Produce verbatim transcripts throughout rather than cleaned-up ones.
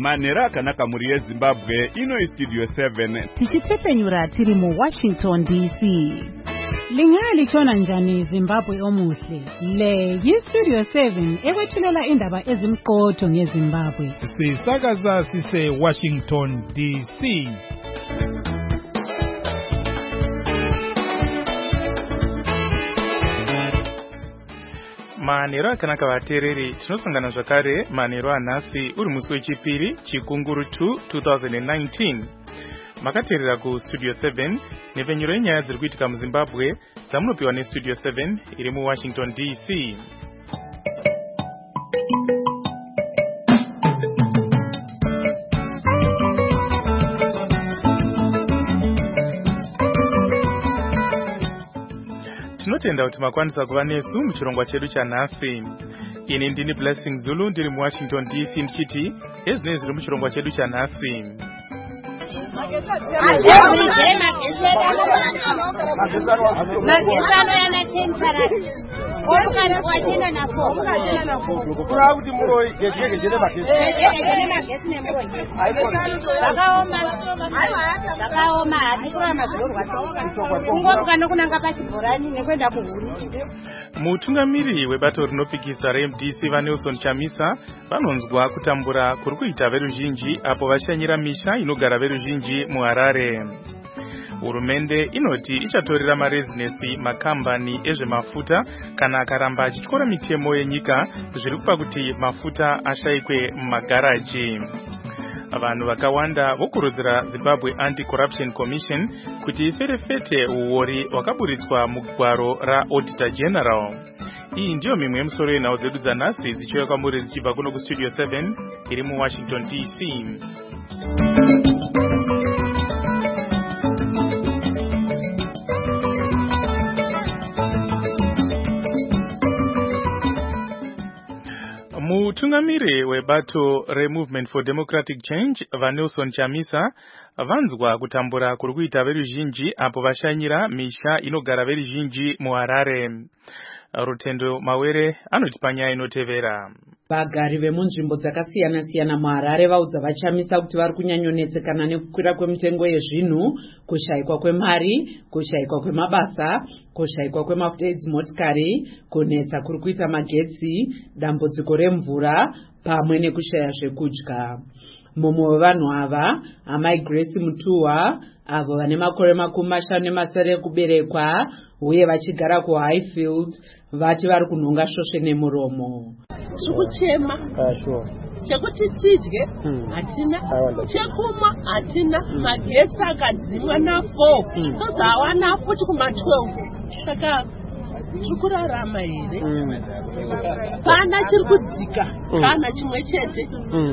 Manera akanaka muri yeZimbabwe ino Studio seven. Tichitepenyura tiri mu Washington D C. Lingali chona njani Zimbabwe omuhle. Le yi-Studio seven ekwethulela indaba ezimqotho ngeZimbabwe. Sisakaza sise Washington D C. Manero akanaka vateereri tinosangana zvakare manero anhasi uri musi wechipiri chikunguru two twenty nineteen. Makateerera ku Studio seven nepfenyuro yenyaya dziri kuitika muZimbabwe dzamunopiwa neStudio seven iri muWashington D C. Tinotenda kuti makwanisa kuva nesu muchirongwa chedu chanhasi. Ini ndini Blessing Zulu ndiri muWashington D C ndichiti ezvinenge zviri muchirongwa chedu chanhasi. Mutungamiri webato rinopikisa reM D C vaNelson Chamisa vanonzwa kutambura kuri kuita veruzhinji apo vashanyira misha inogara veruzhinji muHarare. Hurumende inoti ichatorera marezinesi makambani ezvemafuta kana akaramba achityora mitemo yenyika zviri kupa kuti mafuta ashayikwe mumagaraji. Vanhu vakawanda vokurudzira Zimbabwe Anti-Corruption Commission kuti iferefete uori hwakaburitswa mugwaro raAuditor General. Iyi ndiyo mimwe yemusoro yenhau dzedu dzanhasi dzichiuya kwamuri dzichibva kuno kuStudio seven iri muWashington D C. Mutungamiri webato reMovement for Democratic Change vaNelson Chamisa vanzwa kutambura kuri kuita veruzhinji apo vashanyira misha inogara veruzhinji muHarare. Rutendo Mawere anoti panyaya inotevera. Vagari vemunzvimbo dzakasiyana siyana muHarare vaudza vaChamisa kuti vari kunyanyonetsekana nekukwira kwemitengo yezvinhu, kushayikwa kwemari, kushayikwa kwemabasa, kushayikwa kwemafuta edzimotikari, kunetsa kuri kuita magetsi, dambudziko remvura pamwe nekushaya zvekudya. Mumwe wevanhu ava, amai Grace Mutuwa, avo vane makore makumi mashanu nemasere ekuberekwa uye vachigara kuHighfield, vati vari kunhonga svosve nemuromo. Chikuchema chekuti tidye hatina, chekumwa hatina, magetsi akadzimwa na four tozawana futi kuma twelve. Saka chikurarama here pana chiri kudzika kana chimwe chete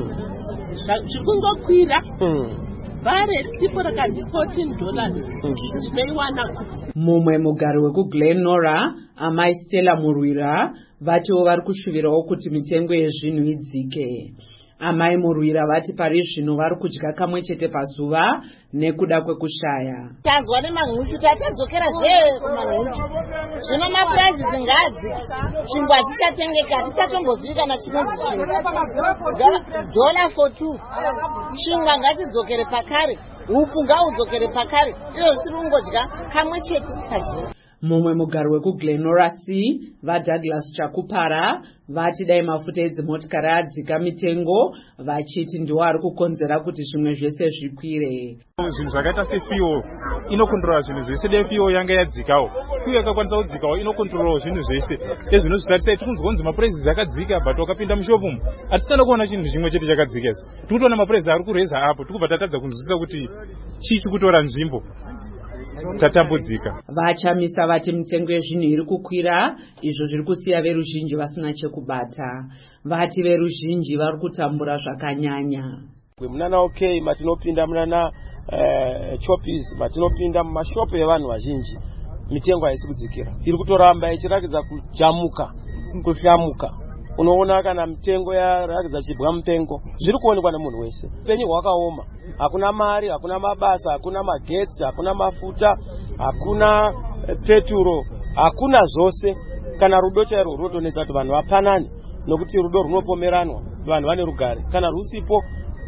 zvikungokwira. Vare sipo rakadzi fourteen dollars tinoiwana kuti. Mumwe mugari wekuGlenora amai Stella Murwira vatiwo vari kushuvirawo kuti mitengo yezvinhu idzike. Amai Murwira vati pari zvino vari kudya kamwe chete pazuva nekuda kwekushaya. Tanzwa nemahushu tatadzokera zve kumahushu. Zvino mapuraizi ngadzike. Chingwa chichatengeka hatichatombozivi kana chinonzi chinhu. Dollar for two. Chingwa ngatidzokere pakare. Upu ngaudzokere pakare. Iyo tiri kungodya kamwe chete pazuva. Mumwe mugari wekuGlenora C vaDouglas Chakupara vati dai mafuta edzimotikari adzika mitengo vachiti ndiwo ari kukonzera kuti zvimwe zvese zvikwire. Zvinhu zvakaita sefuel inokontrola zvinhu zvese. Dai fuel yanga yadzikawo, fuel yakakwanisa kudzikawo inokontrola zvinhu zvese. Ezvino zvitarisai tikunzwa mapuraizi akadzika but wakapinda mushopu umu hatisana kuona chinhu chimwe chete chakadzika. Tikutoona mapuraizi ari kureza apo tikubva tatadza kunzwisisa kuti chii chikutora nzvimbo. Tatambudzika. VaChamisa vati mitengo yezvinhu iri kukwira, izvo zviri kusiya veruzhinji vasina chekubata. Vati veruzhinji vari kutambura zvakanyanya. Munana OK matinopinda munana uh, Choppies matinopinda mumashopu evanhu vazhinji mitengo haisi kudzikira. Iri kutoramba ichirakidza kujamuka, kuhlambuka. Unoona kana mitengo yarakidza chibwa mupengo zviri kuonekwa nemunhu wese. Upenyu hwakaoma. Hakuna mari, hakuna mabasa, hakuna magetsi, hakuna mafuta, hakuna peturo, hakuna zvose. Kana rudo chairwo runotonetsa kuti vanhu vapanane, nokuti rudo runopomeranwa, vanhu vane rugare. Kana rusipo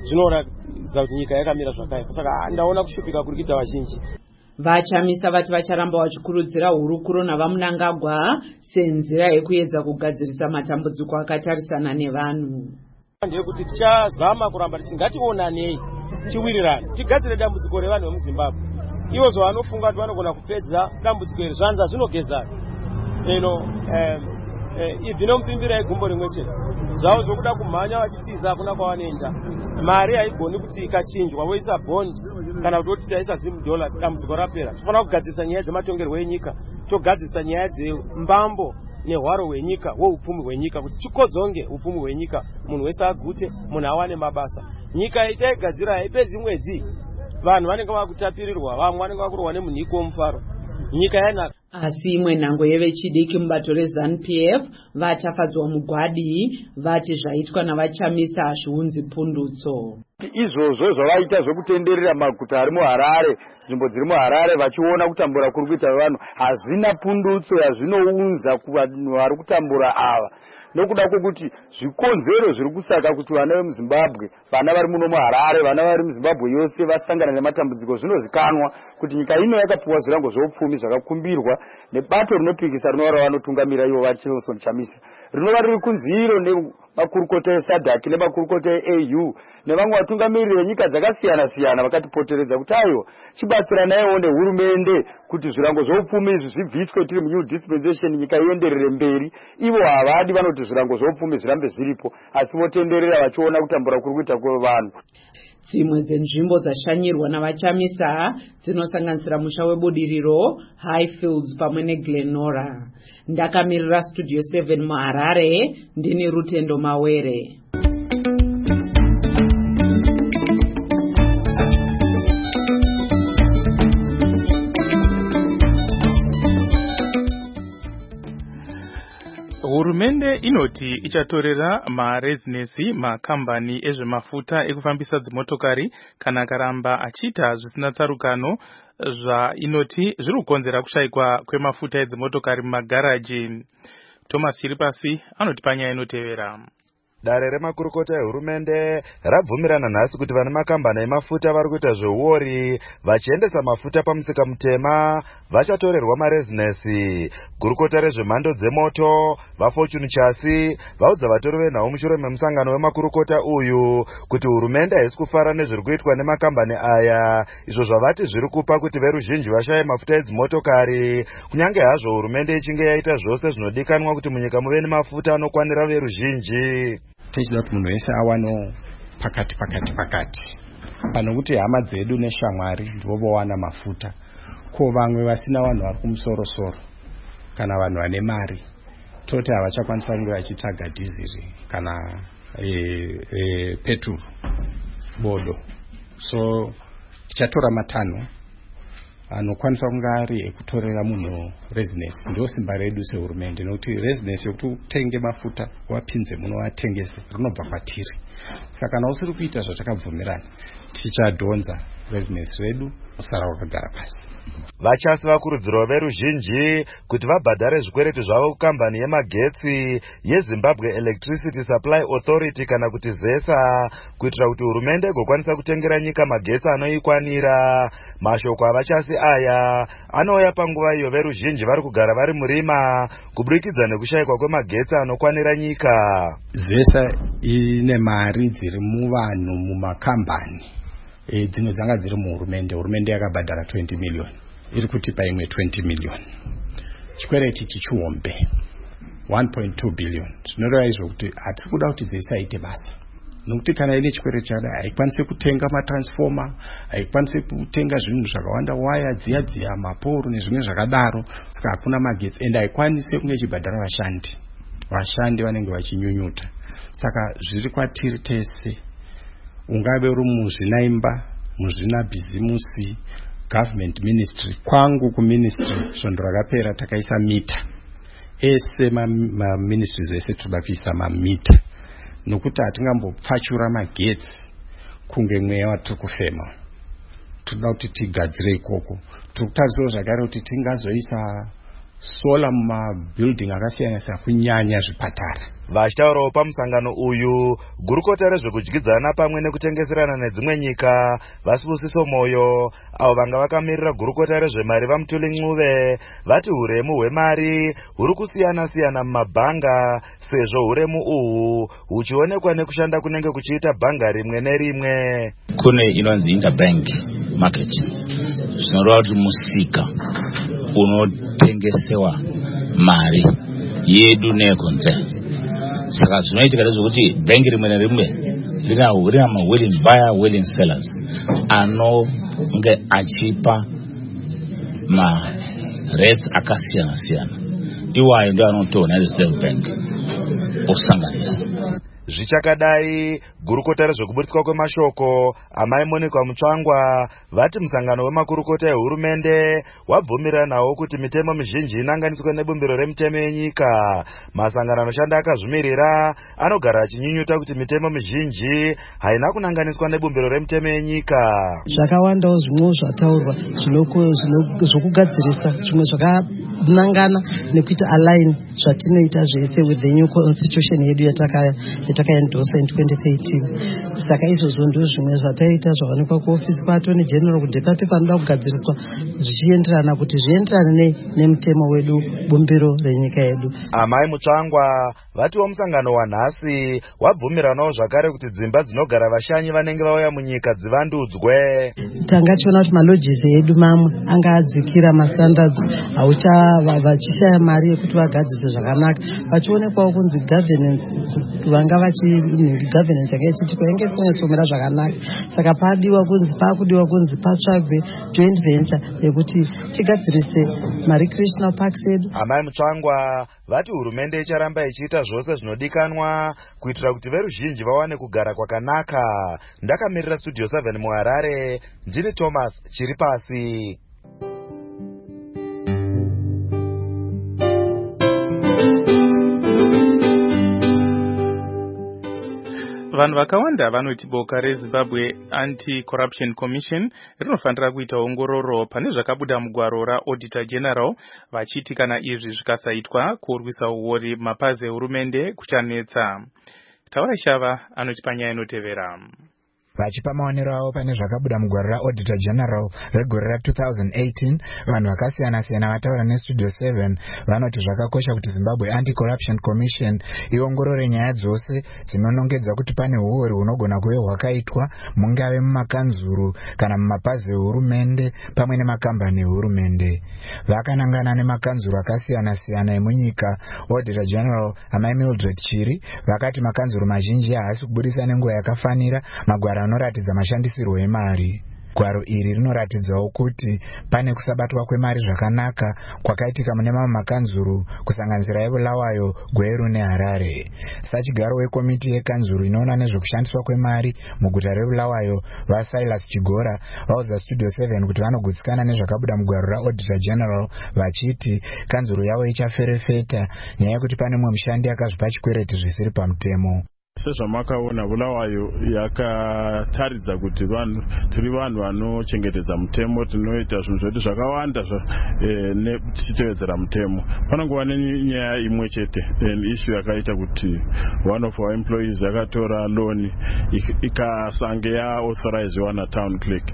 zvinoratidza kuti nyika yakamira zvakaipa. Saka ndaona kushupika kuri kuita vazhinji. Vachamisa vati vacharamba vachikurudzira hurukuro navamunangagwa senzira yekuedza kugadzirisa matambudziko akatarisana nevanhu. Ndeyekuti tichazama kuramba tisingationanei tiwirirane tigadzire dambudziko revanhu vemuZimbabwe. Ivo zvavanofunga kuti vanogona kupedza dambudziko iri zvanza zvinogezana. Eno ibvi nomupimbira yegumbo rimwe chete. Zvavo zvokuda kumhanya vachitiza hakuna kwavanoenda. Mari haigoni kuti ikachinjwa voisa bond kana kuti voti taisa zim dollar dambudziko rapera. Tofanira kugadzirisa nyaya dzematongerwo enyika, togadzirisa nyaya dzembambo nehwaro hwenyika hwoupfumi hwenyika kuti chikodzonge upfumi hwenyika, munhu wese agute, munhu awane mabasa. Nyika itaigadzira haipedzi mwedzi vanhu vanenge vakutapirirwa, vamwe vanenge vakurwa nemunhiko womufaro. Nyika yanaka. Asi imwe nhango yevechidiki mubato reZANU-P F vatafadzwa mugwadi vati zvaitwa navachamisa hazviunzi pundutso. Izvozvo zvavaita zvekutenderera maguta ari muHarare, nzvimbo dziri muHarare vachiona kutambura kuri kuita vanhu hazvina pundutso yazvinounza kuvanhu vari kutambura ava. Nokuda kwokuti zvikonzero zviri kusaka kuti vana vemuZimbabwe, vana vari muno muHarare, vana vari muZimbabwe yose vasangana nematambudziko zvinozikanwa kuti nyika ino yakapiwa zvirango zveupfumi zvakakumbirwa nebato rinopikisa rinova vanotungamira ivo vaChilson Chamisa. Rinova riri kunziro nemakurukota eSADC nemakurukota eA U nevamwe vatungamiriri venyika dzakasiyana siyana vakatipoteredza kuti aiwa chibatsiranaiwo nehurumende kuti zvirango zveupfumi izvi zvibviswe tiri munew dispensation nyika ienderere mberi. Ivo havadi vanoti zvirango zveupfumi zvirambe zviripo asi votenderera vachiona kutambura kuri kuita kwevanhu. Dzimwe dzenzvimbo dzashanyirwa navachamisa dzinosanganisira musha webudiriro, Highfields pamwe neGlenora. Ndakamirira Studio seven muHarare ndini Rutendo Mawere. Hurumende inoti ichatorera marezinesi makambani ezvemafuta ekufambisa dzimotokari kana akaramba achiita zvisina tsarukano zvainoti zviri kukonzera kushayikwa kwemafuta edzimotokari mumagaraji. Thomas Chiripasi anoti panyaya inotevera. Dare remakurukota ehurumende rabvumirana nhasi kuti vane makambani emafuta vari kuita zveuori vachiendesa mafuta pamusika mutema vachatorerwa marezinesi. Gurukota rezvemhando dzemoto vaFortune Chasi vaudza vatori venhau mushure memusangano wemakurukota uyu kuti hurumende haisi kufara nezviri kuitwa nemakambani aya, izvo zvavati zviri kupa kuti veruzhinji vashaye mafuta edzimotokari, kunyange hazvo hurumende ichinge yaita zvose zvinodikanwa kuti munyika muve nemafuta anokwanira veruzhinji. Tichida kuti munhu wese awano pakati pakati pakati pano kuti hama dzedu neshamwari ndivo vowana mafuta, ko vamwe vasina vanhu vari kumusorosoro kana vanhu vane mari toti havachakwanisa kunge vachitsvaga dhiziri kana e, e, petrol bodo. So tichatora matanho anokwanisa kunge ari ekutorera munhu rezinesi. Ndo simba redu sehurumende nokuti rezinesi yokuti utenge mafuta wapinze muno watengese rinobva kwatiri. Saka kana usiri kuita zvatakabvumirana tichadhonza rezinesi redu usara wakagara pasi. Vachasi vakurudzirwa veruzhinji kuti vabhadhare zvikwereti zvavo kukambani yemagetsi yeZimbabwe Electricity Supply Authority kana kuti ZESA kuitira kuti hurumende igokwanisa kutengera nyika magetsi anoikwanira. Mashoko avachasi aya anouya panguva iyo veruzhinji vari kugara vari murima kuburikidza nekushayikwa kwemagetsi anokwanira nyika. ZESA ine mari dziri muvanhu mumakambani e dzimwe dzanga dziri muhurumende. Hurumende yakabhadhara twenty million iri kutipa imwe twenty million. Chikwereti chichiombe one point two billion. Zvinoreva izvo kuti hatisi kuda kuti ZESA ite basa nokuti kana ine chikwereti chakadai haikwanisi kutenga matransformer, haikwanisi kutenga zvinhu zvakawanda, waya dziya dziya maporo nezvimwe zvakadaro. Saka hakuna magetsi ende haikwanisi kunge chibhadhara vashandi. Vashandi vanenge vachinyunyuta. Saka zviri kwatiri tese, ungave uri muzvinaimba, muzvina bhizimusi, government ministry, kwangu kuministry svondo rakapera takaisa mita ese maministries ese toda kuisa mamita nokuti hatingambopfachura magetsi kunge mweya watiri kufema. Toda kuti tigadzire ikoko. Tiri kutarisirawo zvakare kuti tingazoisa sola mumabuilding akasiyana siyana kunyanya zvipatara. Vachitaurawo pamusangano uyu, gurukota rezvekudyidzana pamwe nekutengeserana nedzimwe nyika Vasibusiso Moyo, avo vanga vakamirira gurukota rezvemari vaMutuli Ncube, vati huremu hwemari huri kusiyana siyana mumabhanga, sezvo huremu uhu huchionekwa nekushanda kunenge kuchiita bhanga rimwe nerimwe. Kune inonzi interbank market, zvinoreva kuti musika unotengesewa mari yedu neyekunze. Saka zvinoitika ndezvekuti bhengi rimwe nerimwe rina ma willing buyer willing sellers anonge achipa ma rates akasiyana siyana. Iwayo ndio anotoona Reserve Bank osanganisa. Zvichakadai, gurukota rezvekuburitswa kwemashoko amai Monica Mutsvangwa vati musangano wemakurukota ehurumende wabvumiranawo kuti mitemo mizhinji inanganiswe nebumbiro remitemo yenyika. Masangano anoshanda akazvimirira anogara achinyunyuta kuti mitemo mizhinji haina kunanganiswa nebumbiro remitemo yenyika. Zvakawandawo zvimwe zvataurwa zvokugadzirisa zvimwe zvakanangana nekuita align zvatinoita zvese with the new constitution yedu yataka yatakaendosa in twenty thirteen. Saka izvozvo ndizvo zvimwe zvataita zvakaonekwa kuofisi kwaatoni general kuti pape panoda kugadziriswa zvichienderana kuti zvienderane nemitemo wedu bumbiro renyika yedu. Amai Mutsvangwa vatiwo musangano wanhasi wabvumiranawo zvakare kuti dzimba dzinogara vashanyi vanenge vauya munyika dzivandudzwe. Tanga tiona kuti malodges edu mamwe anga adzikira mastandards aucha vachishaya mari yekuti vagadzise zvakanaka. Vachionekwawo kunzi governance vanga vachi governance yake ichiti kwainge isinyatsomera zvakanaka. Saka padiwa kunzi pakudiwa kunzi patsvagwe joint venture yekuti tigadzirise ma-recreational parks edu. Amai Mutsvangwa vati hurumende icharamba ichiita zvose zvinodikanwa kuitira kuti veruzhinji vawane kugara kwakanaka. Ndakamirira Studio seven muHarare, ndini Thomas Chiripasi. Vanhu vakawanda vanoti boka reZimbabwe Anti-Corruption Commission rinofanira kuita ongororo pane zvakabuda mugwaro raAuditor General, vachiti kana izvi zvikasaitwa kurwisa uori mapazi ehurumende kuchanetsa. Taura Shava anoti panyaya inotevera. Vachipa maonero avo pane zvakabuda mugwaro raAuditor General regore ra two thousand eighteen, vanhu vakasiyana siyana vataura neStudio seven vanoti zvakakosha kuti Zimbabwe Anti-Corruption Commission iongorore nyaya dzose dzinonongedza kuti pane uori hunogona kuve hwakaitwa mungave mumakanzuru kana mumapazi ehurumende pamwe nemakambani ehurumende. Vakanangana nemakanzuru akasiyana siyana emunyika, Auditor General amai Mildred Chiri vakati makanzuru mazhinji haasi kubudisa nenguva yakafanira magwaro anoratidza mashandisirwo emari. Gwaro iri rinoratidzawo kuti pane kusabatwa kwemari zvakanaka kwakaitika mune mamwe makanzuru kusanganisira eBulawayo, Gweru neHarare. Sachigaro wekomiti yekanzuru inoona nezvekushandiswa kwemari muguta reBulawayo, vaSilas Chigora vaudza Studio seven kuti vanogutsikana nezvakabuda mugwaro raAuditor General vachiti kanzuru yavo ichaferefeta nyaya yekuti pane mumwe mushandi akazvipa chikwereti zvisiri pamutemo. Sezvamakaona Bulawayo yakataridza kuti vanhu tiri vanhu vanochengetedza mutemo, tinoita zvinhu zvedu zvakawanda tichitevedzera mutemo. Panongova nenyaya imwe chete, issue yakaita kuti one of our employees yakatora loan ikasange yaauthorizewa natown clerk.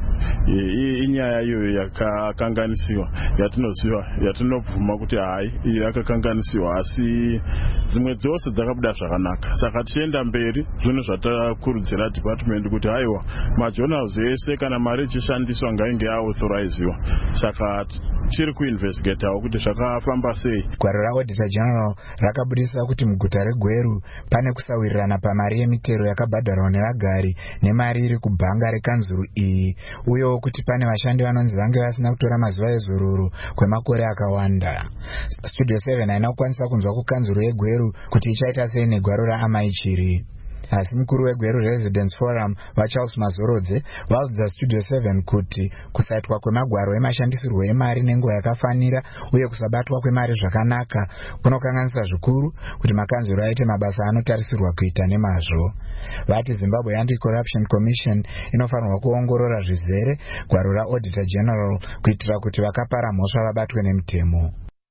Inyaya iyoyo yakakanganisiwa yatinoziva yatinobvuma kuti hai yakakanganisiwa, asi dzimwe dzose dzakabuda zvakanaka. Saka tienda mberi zvino zvatakurudzira department kuti haiwa majournals ese kana mari ichishandiswa ngainge yaauthorizewa. Saka tiri kuinvestigatewo kuti zvakafamba sei. Gwaro raAuditor General rakabudisa kuti muguta reGweru pane kusawirirana pamari yemitero yakabhadharwa nevagari nemari iri kubhanga rekanzuru iyi, uyewo kuti pane vashandi vanonzi vange vasina kutora mazuva ezororo kwemakore akawanda. Studio seven haina kukwanisa kunzwa kukanzuru yeGweru kuti ichaita sei negwaro raamai Chiri. Asi mukuru weGweru Residence Forum vaCharles Mazorodze vaudza Studio seven kuti kusaitwa kwemagwaro emashandisirwo emari nenguva yakafanira uye kusabatwa kwemari zvakanaka kunokanganisa zvikuru kuti makanzuru aite mabasa anotarisirwa kuita nemazvo. Vati Zimbabwe Anti-Corruption Commission inofanirwa kuongorora zvizere gwaro raAuditor General kuitira kuti vakapara mhosva vabatwe nemutemo. Taona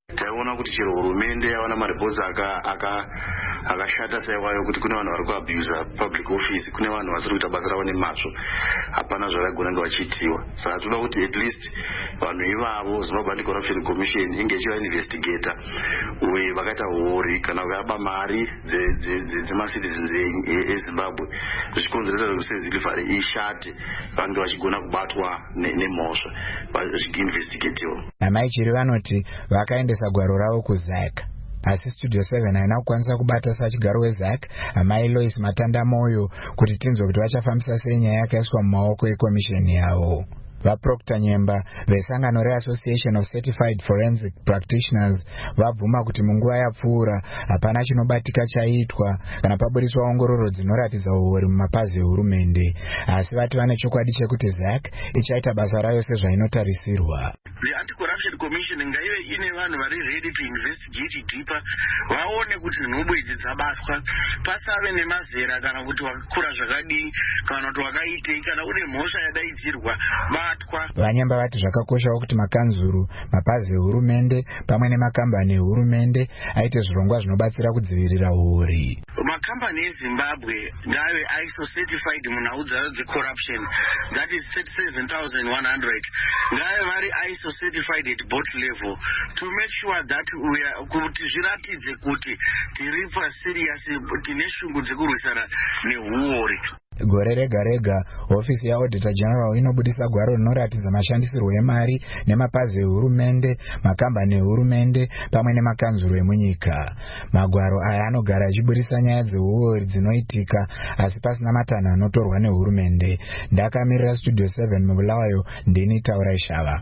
tinoona kuti chero hurumende yawana maripotsi akashata saiwayo kuti kune vanhu vari kuabhusa public office, kune vanhu vasiri kuita basa ravo nemazvo, hapana zvavagona kunge vachiitiwa. Saka toda kuti at least vanhu ivavo Zimbabwe Anti-Corruption Commission inge ichivainvestigata uye vakaita huori kana vakaba mari dzemacitizens eZimbabwe zvichikonzeresa kuti sezilivhari ishate vange vachigona kubatwa nemhosva vachiinvestigatiwa. Amai chiri vanoti vakaendesa gwaro ravo kuZAC, asi Studio seven haina kukwanisa kubata sachigaro weZAC amai Lois Matanda Moyo kuti tinzwe kuti vachafambisa sei nyaya yakaiswa mumaoko ekomisheni yavo. VaProctor Nyemba vesangano reAssociation of Certified Forensic Practitioners vabvuma kuti munguva yapfuura hapana chinobatika chaitwa kana paburiswa ongororo dzinoratidza uori mumapazi ehurumende, asi vati vane chokwadi chekuti ZAC ichaita basa rayo sezvainotarisirwa. The Anti-Corruption Commission ngaive ine vanhu vari ready to investigate deeper, vaone kuti nhumbu idzi dzabatwa, pasave nemazera kana kuti wakakura zvakadii kana kuti wakaitei kana une mhosva yadaidzirwa batwa. Vanyemba vati zvakakoshawo kuti makanzuru, mapazi ehurumende pamwe nemakambani ehurumende aite zvirongwa zvinobatsira kudzivirira uori. Makambani eZimbabwe ngave I S O certified munhau dzavo dzecorruption, that is thirty-seven thousand one hundred, ngave vari I S O certified at board level to make sure that we are kuti zviratidze kuti tiri paserious, tine shungu dzekurwisana nehuori. Gore rega rega ofisi yaAuditor General inobudisa gwaro rinoratidza mashandisirwo emari nemapazi ehurumende, makambani ehurumende pamwe nemakanzuru emunyika. Magwaro aya anogara achibudisa nyaya dzeuori dzinoitika asi pasina matanho anotorwa nehurumende. Ndakamirira Studio seven mubulawayo, ndini Taurai Shava.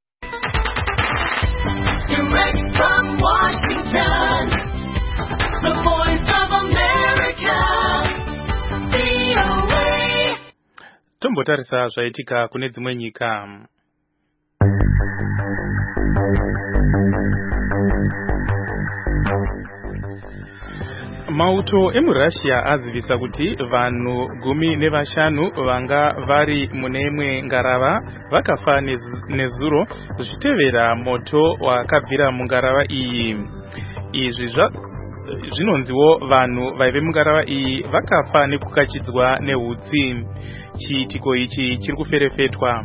Direct from Washington, the voice of America. Tombotarisa zvaitika kune dzimwe nyika. Mauto emuRussia azivisa kuti vanhu gumi nevashanu vanga vari mune imwe ngarava vakafa nezuro zvichitevera moto wakabvira mungarava iyi. Izvi zvinonziwo vanhu vaive mungarava iyi vakafa nekukachidzwa nehutsi. Chiitiko ichi chiri kuferefetwa.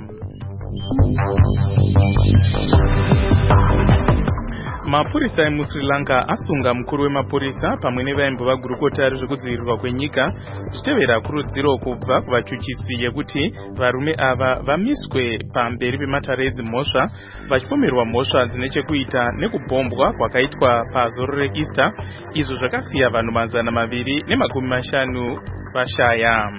Mapurisa emuSri Lanka asunga mukuru wemapurisa pamwe nevaimbova gurukota rezvekudzivirirwa kwenyika zvichitevera kurudziro kubva kuvachuchisi yekuti varume ava vamiswe pamberi pematare edzimhosva vachipomerwa mhosva dzine chekuita nekubhombwa kwakaitwa pazoro reEaster, izvo zvakasiya vanhu mazana maviri nemakumi mashanu vashaya.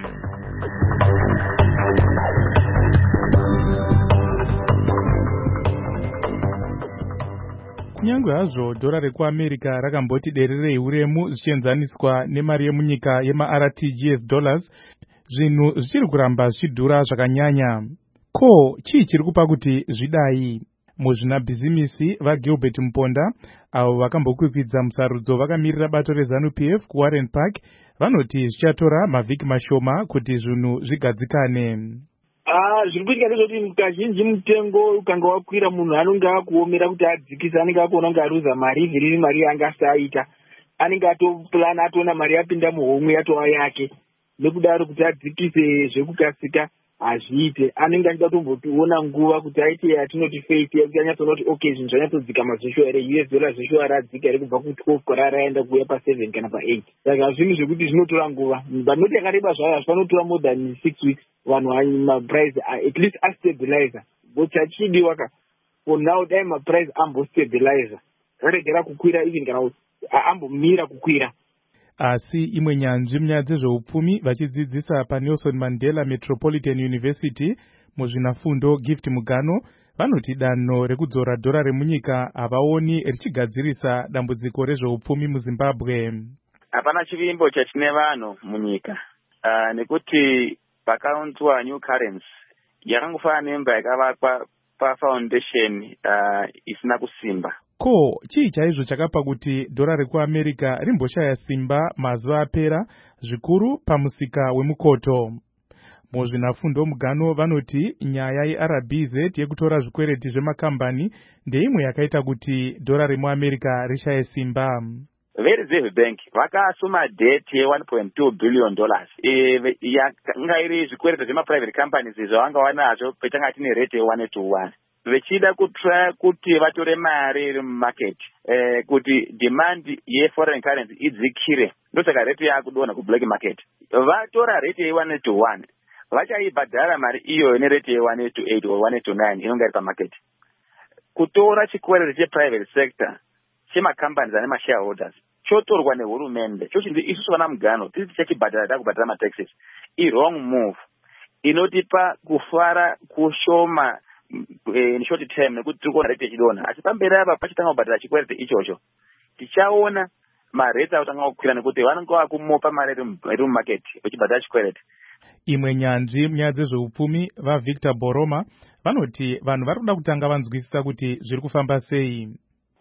Kunyange hazvo dhora rekuAmerica rakamboti dererei uremu zvichienzaniswa nemari yemunyika yemaR T G S dollars, zvinhu zvichiri kuramba zvichidhura zvakanyanya. Ko chii chiri kupa kuti zvidai? Muzvinabhizimisi vaGilbert Mponda avo vakambokwikwidza musarudzo vakamirira bato reZANU P F kuWarren Park vanoti zvichatora mavhiki mashoma kuti zvinhu zvigadzikane. Ah, zviri kuitika ndezvoti kazhinji mutengo ukanga wakwira munhu anenge akuomera kuti adzikise, anenge akuona kunge aruza mari ivhiri mari yanga asaita, anenge atopulana atoona mari yapinda muhomwe yatova yake, nekudaro kuti adzikise zvekukasika hazviite, anenge achida kutombotiona nguva kuti aite yatinoti face yekuti anyatsoona kuti okay zvinhu zvanyatsodzika zveshuwa here, U S dollar zveshuwa radzika here kubva ku12 kora raenda kuuya pa7 kana pa8. Saka zvinhu zvekuti zvinotora nguva, banoti yakareba zvayo hazvinotora more than six weeks vanhu maprice at least astabilizer. But chachidiwa ka for now dai maprice ambostabilizer, regera kukwira even kana ambomira kukwira. Asi imwe nyanzvi munyaya dzezveupfumi vachidzidzisa paNelson Mandela Metropolitan University muzvinafundo Gift Mugano vanoti danho rekudzora dhora remunyika havaoni richigadzirisa dambudziko rezveupfumi muZimbabwe. Hapana chivimbo chachine vanhu munyika, uh, nekuti pakaunzwa new currency yakangofana nemba yakavakwa pafoundation uh, isina kusimba. Ko chii chaizvo chakapa kuti dhora rekuAmerica rimboshaya simba mazuva apera, zvikuru pamusika wemukoto? Muzvinafundo mugano vanoti nyaya yeR B Z yekutora zvikwereti zvemakambani ndeimwe yakaita kuti dhora remuAmerica rishaye simba. veReserve Bank vakasuma debt ye one point two billion dollars e yanga iri zvikwereti zvemaprivate companies zvavanga wanazvo petanga tine rate ye one to one. Vechida kutra kuti vatore mari iri mumarket eh, kuti demand ye foreign currency idzikire ndosaka rate yakudonha ku black market. Vatora rate ye one to one vachaibhadhara mari iyo ine rate ye one to eight or one to nine inonga iri pamarket. Kutora chikwereti cheprivate sector chemacompanies ane mashareholders chotorwa nehurumende chochindi isusu vana mugano tisi tichachibhadhara takubhadhara mataxes i-wrong move inotipa kufara kushoma in short term nekuti tiri kuona rate yechidonha asi pamberi apa pachitanga kubhadhara chikwereti ichocho tichaona marate akutanga kukwira nekuti vanenge vakumopa mari iri mumarket vachibhadhara chikwereti. Imwe nyanzvi munyaya dzezveupfumi vaVictor Boroma vanoti vanhu vari kuda kutanga vanzwisisa kuti zviri kufamba sei.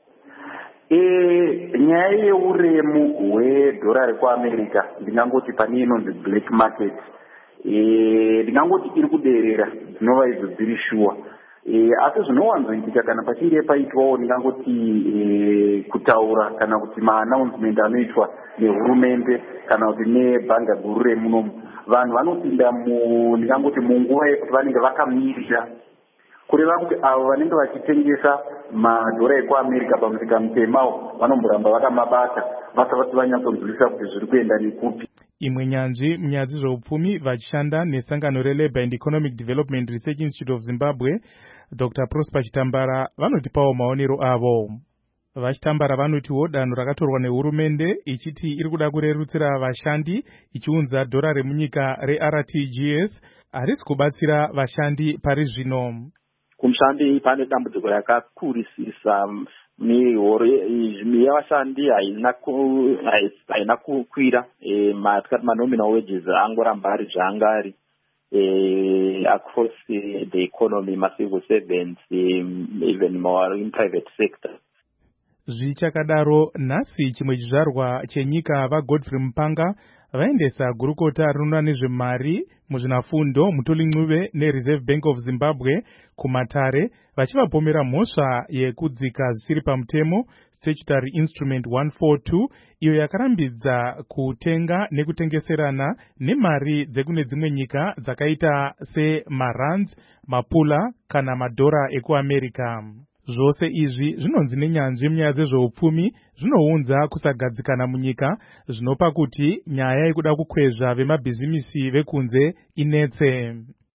E nyaya yeuremu hwedhora rekuAmerica ndingangoti pane inonzi black market e ndingangoti iri kuderera dzinova idzo dziri shuwa e asi zvinowanzoitika kana pachinge paitwawo ndingangoti e, kutaura kana kuti maannouncement anoitwa nehurumende kana kuti nebhanga guru remunomu vanhu vanopinda mu ndingangoti munguva yekuti vanenge vakamirira kureva kuti avo vanenge vachitengesa madhora ekuAmerica pamusika mutemawo vanomboramba vakamabata vasavati vanyatsonzwisisa kuti zviri kuenda nekupi. Imwe nyanzvi munyaya dzezveupfumi vachishanda nesangano reLabour and Economic Development Research Institute of Zimbabwe Doctor Prosper Chitambara vanotipawo maonero avo. Vachitambara vanotiwo danho rakatorwa nehurumende ichiti iri kuda kurerutsira vashandi ichiunza dhora remunyika reR T G S harisi kubatsira vashandi pari zvino. Kumshandi pane dambudziko rakakurisisa mihoro yevashandi haina haina kukwira matikati manominal wages angoramba ari zvanga ari across the economy, macivil servants, even more in private sector. Zvichakadaro nhasi chimwe chizvarwa chenyika vaGodfrey Mupanga vaendesa gurukota rinoona nezvemari muzvinafundo Mutoli Ncube neReserve Bank of Zimbabwe kumatare vachivapomera mhosva yekudzika zvisiri pamutemo Statutory Instrument one forty-two iyo yakarambidza kutenga nekutengeserana nemari dzekune dzimwe nyika dzakaita seMarands, Mapula kana madhora ekuAmerica. Zvose izvi zvinonzi nenyanzvi munyaya dzezveupfumi zvinounza kusagadzikana munyika zvinopa kuti nyaya yekuda kukwezva vemabhizimisi vekunze inetse.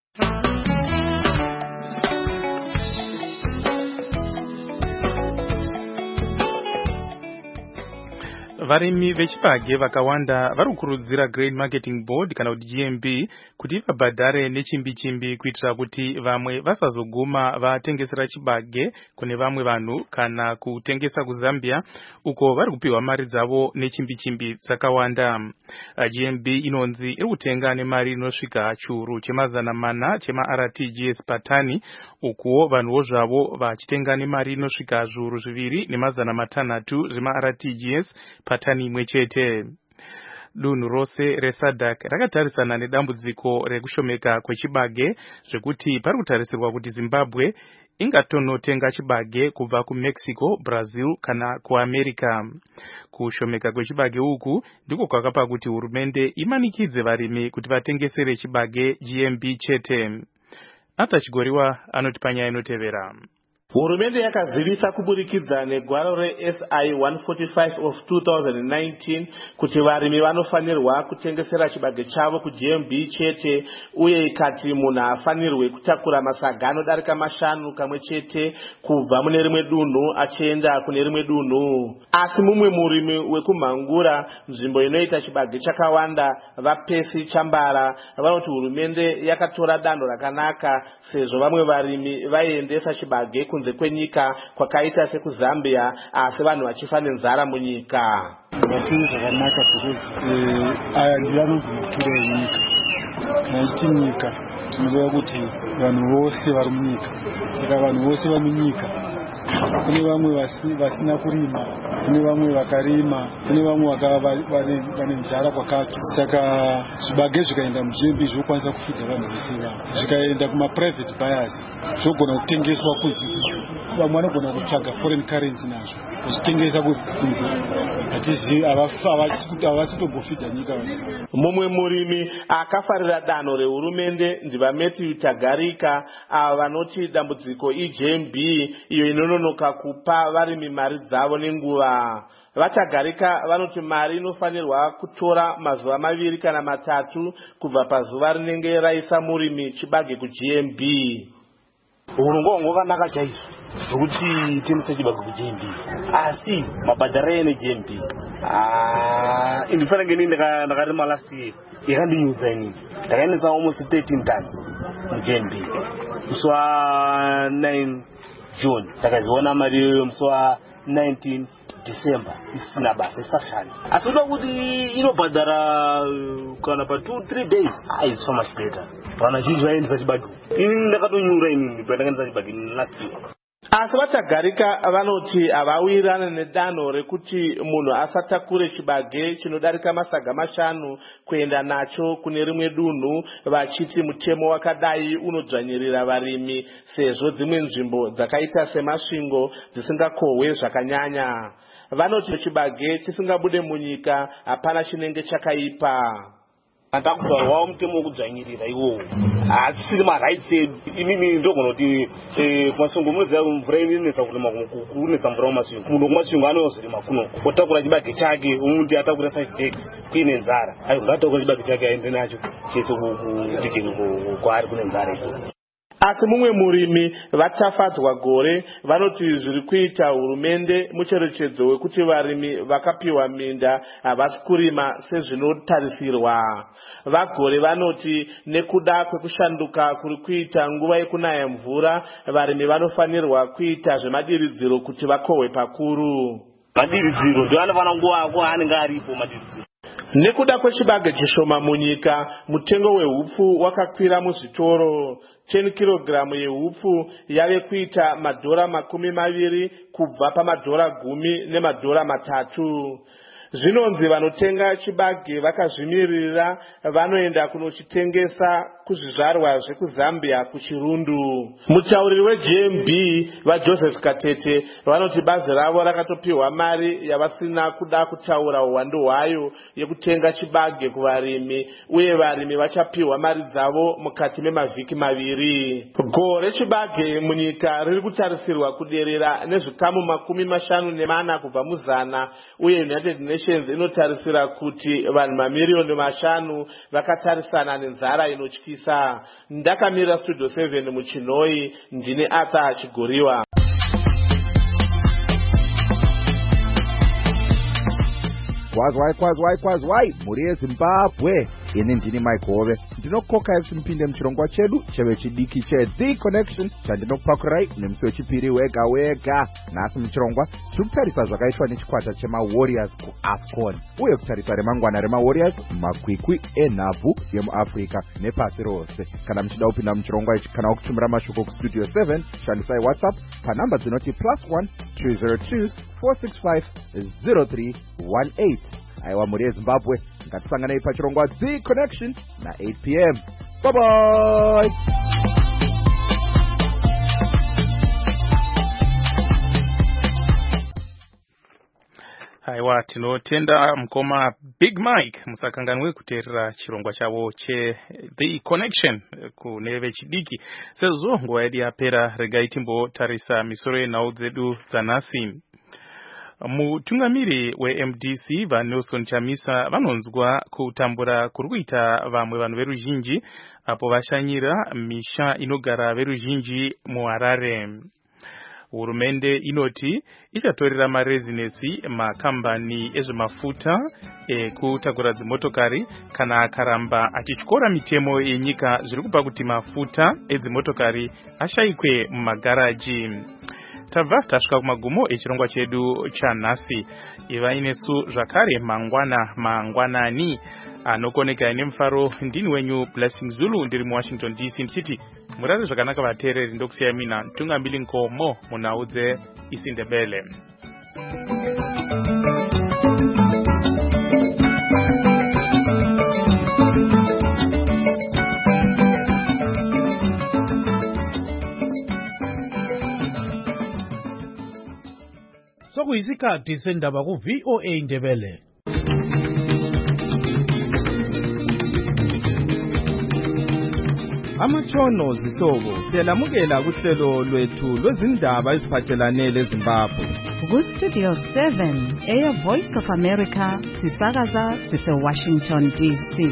Varimi vechipage vakawanda vari kukurudzira Grain Marketing Board kana kuti G M B kuti vabhadhare nechimbi chimbi kuitira kuti vamwe vasazoguma vatengesera chibage kune vamwe vanhu kana kutengesa kuZambia uko vari kupiwa mari dzavo nechimbi chimbi dzakawanda. G M B inonzi iri kutenga nemari inosvika churu chemazana mana chema R T G S patani uko vanhuwo zvavo vachitenga nemari inosvika zviuru zviviri nemazana matanhatu zvema R T G S patani imwe chete. Dunhu rose reSADC rakatarisana nedambudziko rekushomeka kwechibage zvekuti pari kutarisirwa kuti Zimbabwe ingatonotenga chibage kubva kuMexico, Brazil kana kuAmerica. Kushomeka kwechibage uku ndiko kwakapa kuti hurumende imanikidze varimi kuti vatengesere chibage G M B chete. Ata Chigoriwa anoti panyaya inotevera. Hurumende yakazivisa kuburikidza negwaro reS I one forty-five of two thousand nineteen kuti varimi vanofanirwa kutengesera chibage chavo kuG M B chete uye ikati munhu afanirwe kutakura masaga anodarika mashanu kamwe chete kubva mune rimwe dunhu achienda kune rimwe dunhu. Asi mumwe murimi wekumhangura nzvimbo inoita chibage chakawanda vaPesi Chambara vanoti hurumende yakatora danho rakanaka sezvo vamwe varimi vaiendesa chibage kunze kwenyika kwakaita sekuZambia asi vanhu vachifa nenzara munyika. Vatini zvakanaka because aya ndiyo anonzi mature enyika. Kana ichiti nyika tinoreva kuti vanhu vose vari munyika. Saka vanhu vose vari munyika kune vamwe vasina kurima, kune vamwe vakarima, kune vamwe vane nzara kwakati. Saka zvibage zvikaenda muG M B zvokwanisa kufidha vanhu vese vavo. Zvikaenda kuma private buyers zvogona kutengeswa kunze. Vamwe vanogona kutsvaga foreign currency nazvo kuzvitengesa kunze. Hatizivi havasitombofidha nyika. Mumwe murimi akafarira danho rehurumende ndiva Matthew Tagarika, ava vanoti dambudziko iG M B iyo inononoka kupa varimi mari dzavo nenguva. Vatagarika vanoti mari inofanirwa kutora mazuva maviri kana matatu kubva pazuva rinenge raisa murimi chibage kuG M B. Urungo ngokanaka chaizvo zvokuti timise chibage kuG M B, asi mabhadharo eneG M B ah indifana ngeni ndakarima last year yakandinyudza inini. Ndakaendesa almost thirteen tons muG M B musi wa9 June, ndakaziona mari iyoyo musi wa19 December isina basa isashanda. Asi uda kuti inobhadhara kana pa two three days ah so much better. Vana zhinji vaendesa chibage. Ini ndakatonyura inini pandakaendesa chibage last year. Asi Vatagarika vanoti havawirirana nedanho rekuti munhu asatakure chibage chinodarika masaga mashanu kuenda nacho kune rimwe dunhu, vachiti mutemo wakadai unodzvanyirira varimi sezvo dzimwe nzvimbo dzakaita semasvingo dzisingakohwe zvakanyanya. Vanoti chibage chisingabude munyika hapana chinenge chakaipa. Ndakutaurwawo mutemo wokudzvanyirira iwowo asi siri marights edu. Inini ndogona kuti kumasvingo munoziva mvura inonetsa kurima kunetsa mvura mumasvingo. Munhu kumasvingo anozorima kuno otakura chibage chake umuti atakura five bags kuine nzara. Aiwa ngatakura chibage chake aende nacho chese kwaari kune nzara iko. Asi mumwe murimi vatafadzwa gore vanoti zviri kuita hurumende mucherechedzo wekuti varimi vakapiwa minda havasi kurima sezvinotarisirwa. Vagore vanoti nekuda kwekushanduka kuri kuita nguva yekunaya mvura, varimi vanofanirwa kuita zvemadiridziro kuti vakohwe pakuru. Madiridziro ndio anofana nguva anenge aripo madiridziro. Nekuda kwechibage chishoma munyika, mutengo wehupfu wakakwira muzvitoro. ten kilogiramu yehupfu yave kuita madhora makumi maviri kubva pamadhora gumi nemadhora matatu. Zvinonzi vanotenga chibage vakazvimirira vanoenda kunochitengesa kuzvizvarwa zvekuZambia kuchirundu. Mutauriri weG M B vaJoseph Katete vanoti bazi ravo rakatopiwa mari yavasina kuda kutaura uwandu hwayo yekutenga chibage kuvarimi, uye varimi vachapiwa mari dzavo mukati memavhiki maviri. Gore chibage munyika riri kutarisirwa kuderera nezvikamu makumi mashanu nemana kubva muzana, uye United Nations inotarisira kuti vanhu mamiriyoni mashanu vakatarisana nenzara inotyisa. Ndakamira Studio seven muChinoi, ndine Arthur Chigoriwa. Kwazwai kwazwai kwazwai muri yeZimbabwe. Ini ndini Mike Hove, ndinokoka kuti mupinde muchirongwa chedu chevechidiki cheThe Connection chandinokupakurai nemusi wechipiri wega wega. Nhasi muchirongwa tiri kutarisa zvakaitwa nechikwata chemaWarriors kuAFCON, uye kutarisa remangwana remaWarriors makwikwi enhabvu yemuAfrica nepasi rose. Kana muchida kupinda muchirongwa ichi kana kutumira mashoko kustudio seven, shandisai WhatsApp panhamba dzinoti plus one two zero two four six five zero three one eight. Aiwa muri yeZimbabwe, ngatisanganei pachirongwa The Connection na eight p m Bye bye. Aiwa tinotenda mukoma Big Mike musakanganwe kuteerera chirongwa chavo che The Connection kune vechidiki. Sezvo nguva yedu yapera, regai timbotarisa misoro yenhau dzedu dzanhasi. Mutungamiri weM D C vaNelson Chamisa vanonzwa kutambura kuri kuita vamwe vanhu veruzhinji apo vashanyira misha inogara veruzhinji muHarare. Hurumende inoti ichatorera marezinesi makambani ezvemafuta ekutakura dzimotokari kana akaramba achityora mitemo yenyika zviri kupa kuti mafuta edzimotokari ashayikwe mumagaraji. tabva tasvika kumagumo echirongwa chedu chanhasi. Iva inesu zvakare mangwana mangwanani anokoneka nemufaro. Ndini wenyu Blessing Zulu ndiri muWashington D C ndichiti murare zvakanaka vateereri. Ndokusiyai mina Tungambili Nkomo munhau dzeIsiNdebele. Sokuyisikhathi sendaba ku V O A Ndebele. Amatshono zihlobo siyalamukela kuhlelo lwethu lwezindaba eziphathelane leZimbabwe. Ku-Studio seven, Air Voice of America, sisakaza sise-Washington D C.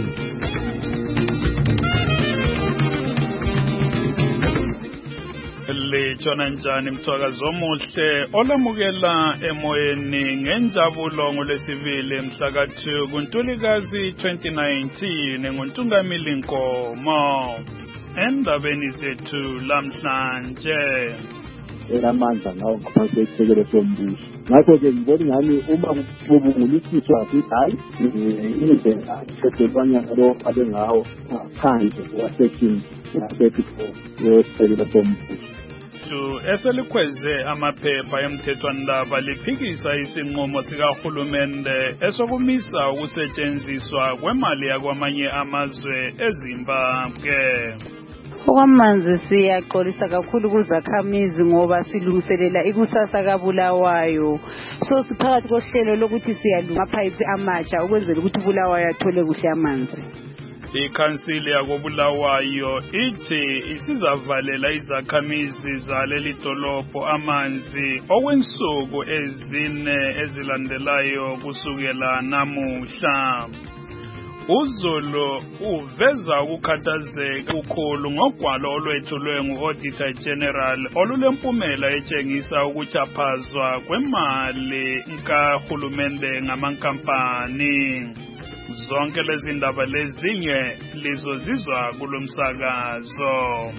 Litshona njani mthwakazi omuhle olamukela emoyeni ngenjabulo ngolwesibili mhla ka two kuNtulikazi twenty nineteen nguNtungamili Nkomo. Endabeni zethu lamhlanje elamandla ngawo ngaphansi kwesisekelo sombuso. Ngakho-ke ngibona ingani uma kubungulisiswa sithi hayi indlela esedwanyana lo abe ngawo phandle kwasection thirty-four yesisekelo sombuso. Eselikhweze amaphepha emthethwandaba liphikisa isinqumo sikahulumende esokumisa ukusetshenziswa kwemali yakwamanye amazwe eZimbabwe. Okwamanzi siyaxolisa kakhulu kuzakhamizi ngoba silungiselela ikusasa kaBulawayo. So siphakathi kohlelo lokuthi siyalunga amaphayiphi amatsha ukwenzela ukuthi uBulawayo athole kuhle amanzi. Ikhansili yakoBulawayo ithi isizavalela izakhamizi zaleli dolobho amanzi okwensuku ezine ezilandelayo kusukela namuhla. uZulu uveza ukukhathazeka kukhulu ngogwalo olwethulwe ngu-Auditor General olulempumela etshengisa ukuchaphazwa kwemali kahulumende ngamankampani. Zonke lezi ndaba lezinye lizozizwa kulomsakazo.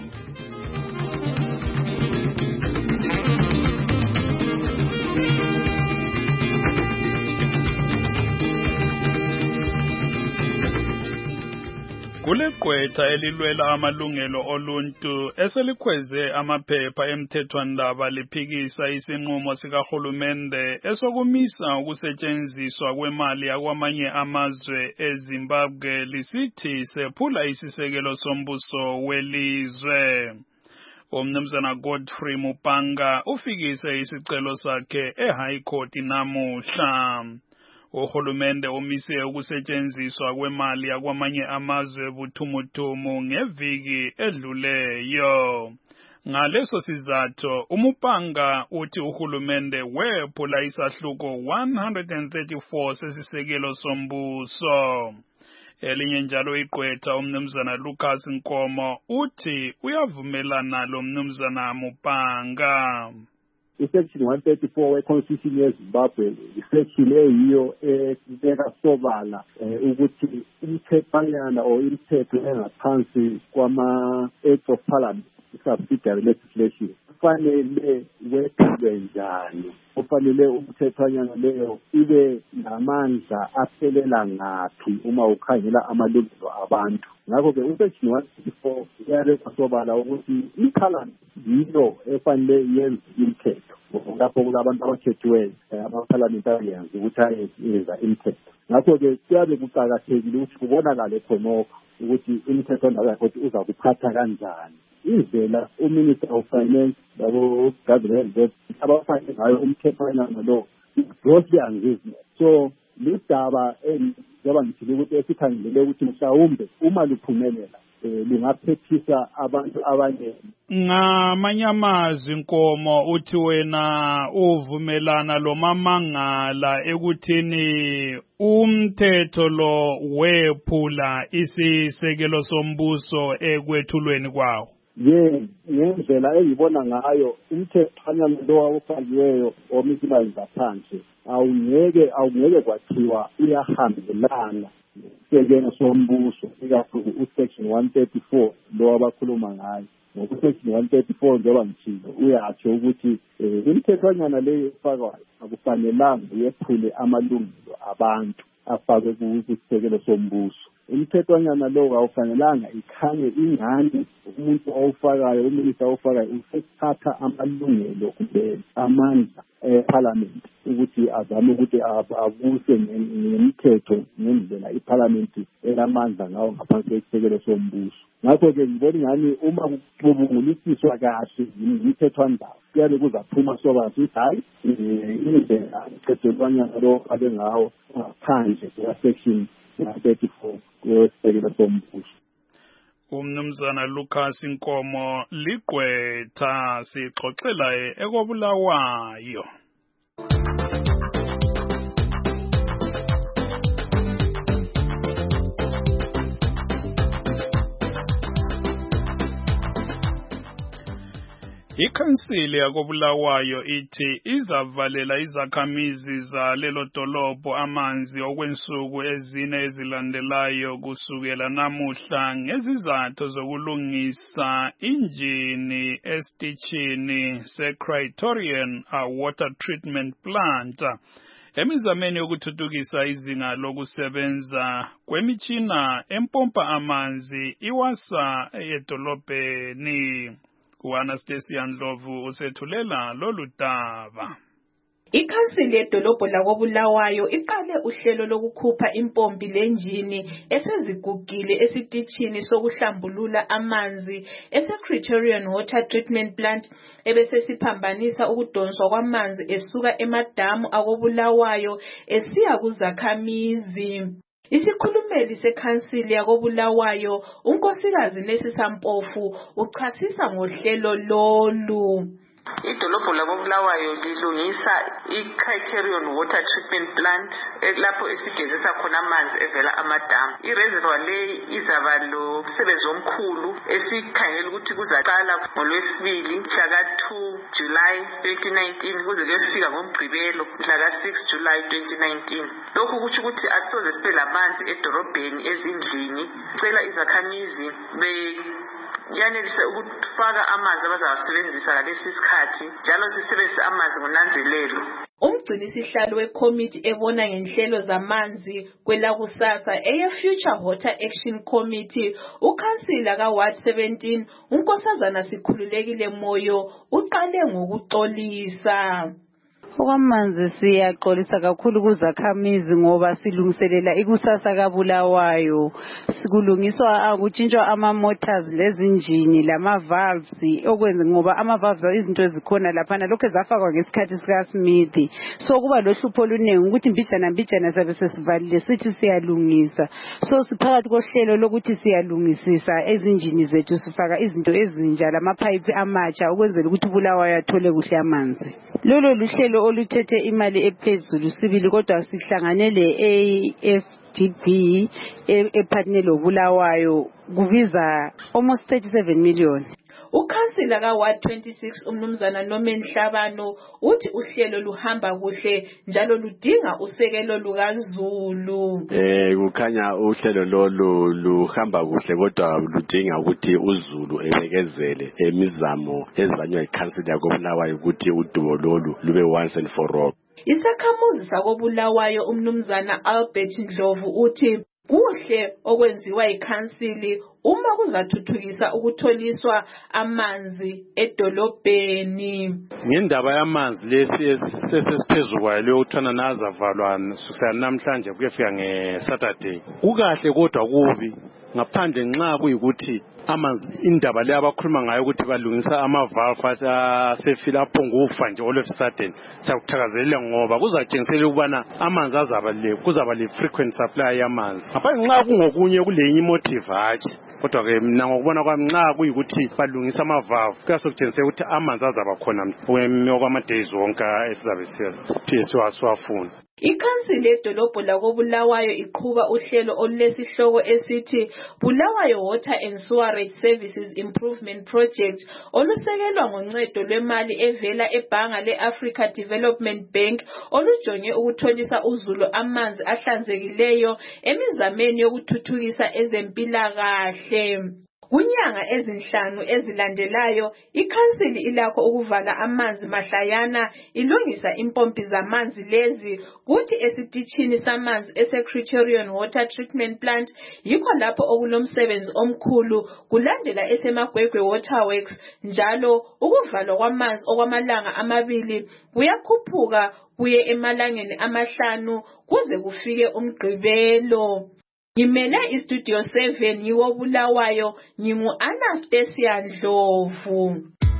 Kuleqwetha elilwela amalungelo oluntu eselikhweze amaphepha emthethwandaba liphikisa isinqumo sikahulumende esokumisa ukusetshenziswa kwemali yakwamanye amazwe eZimbabwe lisithi sephula isisekelo sombuso welizwe. Umnumzana Godfrey Mupanga ufikise isicelo sakhe eHigh Court namuhla. Uhulumende umise ukusetshenziswa kwemali yakwamanye amazwe buthumuthumu ngeviki edluleyo. Ngaleso sizathu uMupanga uthi uhulumende wephula isahluko one thirty-four sesisekelo sombuso. Elinye njalo iqwetha umnumzana Lucas Nkomo uthi uyavumelana lo mnumzana Mupanga. Section one thirty-four we-Constitution yeZimbabwe isection eyiyo ebeka sobala ukuthi imithethwanyana or imithetho engaphansi kwama-Acts of Parliament, subsidiary legislation, kufanele wethulwe njani, kufanele umthethwanyana leyo ibe namandla aphelela ngaphi uma ukhangela amalungelo abantu. Ngakho-ke usection one thirty-four uyabeka sobala ukuthi iParliament yiyo efanele yenze imithetho lapho kulabantu abakhethiweyo ama-parliamentarians ukuthi ayenza imithetho. Ngakho-ke kuyabe kuqakathekile ukuthi kubonakale khonokho ukuthi imithetho yakhona uza kuphatha kanjani. Indlela uMinister of Finance labo government abafake ngayo umthethwanyana lo grossly unreasonable. So lidaba njengoba ngithile ukuthi esikhangelele ukuthi mhlawumbe uma liphumelela lingaphephisa abantu abaningi. Ngamanye amazwi Nkomo uthi wena uvumelana lo mamangala ekuthini umthetho lo wephula isisekelo sombuso ekwethulweni kwawo. Ye ngendlela engibona ngayo umthethwanyana lo awufakiweyo omizimali zaphansi awungeke awungeke kwathiwa uyahambelana isekelo sombuso ikakhulu usection one thirty-four lo abakhuluma ngayo. ngokusection one thirty-four njengoba ngitshilo uyatsho ukuthi imithethwanyana leyo efakwayo akufanelanga yephule amalungelo abantu afakwe kusisekelo sombuso. Imithethwanyana lo awufanelanga ikhanye ingane umuntu awufakayo uminista awufakayo usethatha amalungelo kumbe amandla eParliament ukuthi azame ukuthi abuse ngemithetho ngendlela iParliament elamandla ngawo ngaphansi kwesisekelo sombuso. Ngakho-ke ngibona ingani uma kubungulisiswa kahle imithethwandaba kuyabe kuzaphuma sobala ukuthi hayi indlela umthethwanyana lo abe ngawo ngaphandle kusection thirty-four kwesisekelo sombuso. Umnumzana Lucas Nkomo ligqwetha sixoxela ekobulawayo. Ikhansili yakobulawayo ithi izavalela izakhamizi zalelo dolobho amanzi okwensuku ezine ezilandelayo kusukela namuhla ngezizathu zokulungisa injini esitishini se-Criterion Water Treatment Plant emizameni yokuthuthukisa izinga lokusebenza kwemitshina empompa amanzi iwasa edolobheni. Anastasia Ndlovu usethulela lolu daba. Ikhansili yedolobho lakobulawayo iqale uhlelo lokukhupha impompi lenjini esezigugile esitishini sokuhlambulula amanzi ese-Criterion Water Treatment Plant ebese siphambanisa ukudonswa kwamanzi esuka emadamu akobulawayo esiya kuzakhamizi. Isikhulumeli sekhansili yakobulawayo unkosikazi Nesisa Mpofu uchasisa ngohlelo lolu. Idolobho lakobulawayo lilungisa i-Criterion Water Treatment Plant lapho esigezisa khona amanzi evela amadamu. I-reservoir leyi izaba lomsebenzi omkhulu esikhangela ukuthi kuzaqala ngolwesibili mhla two July twenty nineteen kuze kuyefika ngoMgqibelo mhla six July twenty nineteen. Lokhu kuthi ukuthi asisoze sibe lamanzi edorobheni ezindlini. Cela izakhamizi be yanelise ukufaka amanzi abazawasebenzisa ngalesi sikhathi njalo sisebenzise amanzi ngonanzelelo. Umgcini sihlalo wekomiti ebona ngenhlelo zamanzi kwelakusasa eye Future Water Action Committee ukhansila ka Ward seventeen unkosazana Sikhululekile Moyo uqale ngokuxolisa. Okwamanzi siyaxolisa kakhulu kuzakhamizi ngoba silungiselela ikusasa kaBulawayo. Sikulungiswa akutshintshwa ama motors lezinjini lama valves okwenza ngoba ama valves izinto ezikhona lapha lokho ezafakwa ngesikhathi sika Smith. So kuba lohlupho oluningi ukuthi mbijana mbijana sabe sesivalile sithi siyalungisa. So siphakathi kohlelo lokuthi siyalungisisa ezinjini zethu sifaka izinto ezintsha lama pipe amatsha ukwenzela ukuthi Bulawayo athole kuhle amanzi. Lolo luhlelo oluthethe imali ephezulu sibili kodwa sihlanganele A F D B epartner loBulawayo kubiza almost thirty-seven million. Ukhansila ka Ward twenty-six umnumzana Norman Hlabano uthi uhlelo luhamba kuhle njalo ludinga usekelo lukaZulu. Eh kukhanya uhlelo lolu luhamba kuhle kodwa ludinga ukuthi uZulu ebekezele emizamo ezanywa ikhansila yakobulawayo ukuthi udubo lolu lube once and for all. Isakhamuzi sakobulawayo umnumzana Albert Ndlovu uthi kuhle okwenziwa ikhansili uma kuzathuthukisa ukutholiswa amanzi edolobheni. Ngendaba yamanzi lesi sesesiphezulu kwayo leyo uthana nazavalwa kusukela namhlanje kuyefika ngeSaturday. Kukahle kodwa kubi ngaphandle nxa kuyikuthi amanzi indaba le abakhuluma ngayo ukuthi balungisa ama valve asefila phongo ufa nje all of a sudden siyakuthakazelela ngoba kuzatshengisela ukubana amanzi azaba le kuzaba le frequent supply yamanzi. Ngaphandle nxa kungokunye kulenye motive hatshi kodwa ke mina ngokubona kwami nxa kuyikuthi balungisa ama valve kuyasokutshengisa ukuthi amanzi azaba khona okwama days wonke esizabe siyasiphisa siwafuna. Ikhansili yedolobho lakobulawayo iqhuba uhlelo olulesihloko esithi Bulawayo Water and Sewerage Services Improvement Project olusekelwa ngoncedo lwemali evela ebhanga le-Africa Development Bank olujonge ukutholisa uZulu amanzi ahlanzekileyo emizameni yokuthuthukisa ezempilakahle. Kunyanga ezinhlanu ezilandelayo, ikhansili ilakho ukuvala amanzi mahlayana ilungisa impompi zamanzi lezi, kuthi esitishini samanzi ese-Criterion Water Treatment Plant yikho lapho okunomsebenzi omkhulu, kulandela eseMagwegwe Waterworks. Njalo ukuvalwa kwamanzi okwamalanga amabili kuyakhuphuka kuye emalangeni amahlanu kuze kufike umgqibelo. Ngimele iStudio seven yiwo Bulawayo, ngingu Anastasia Ndlovu.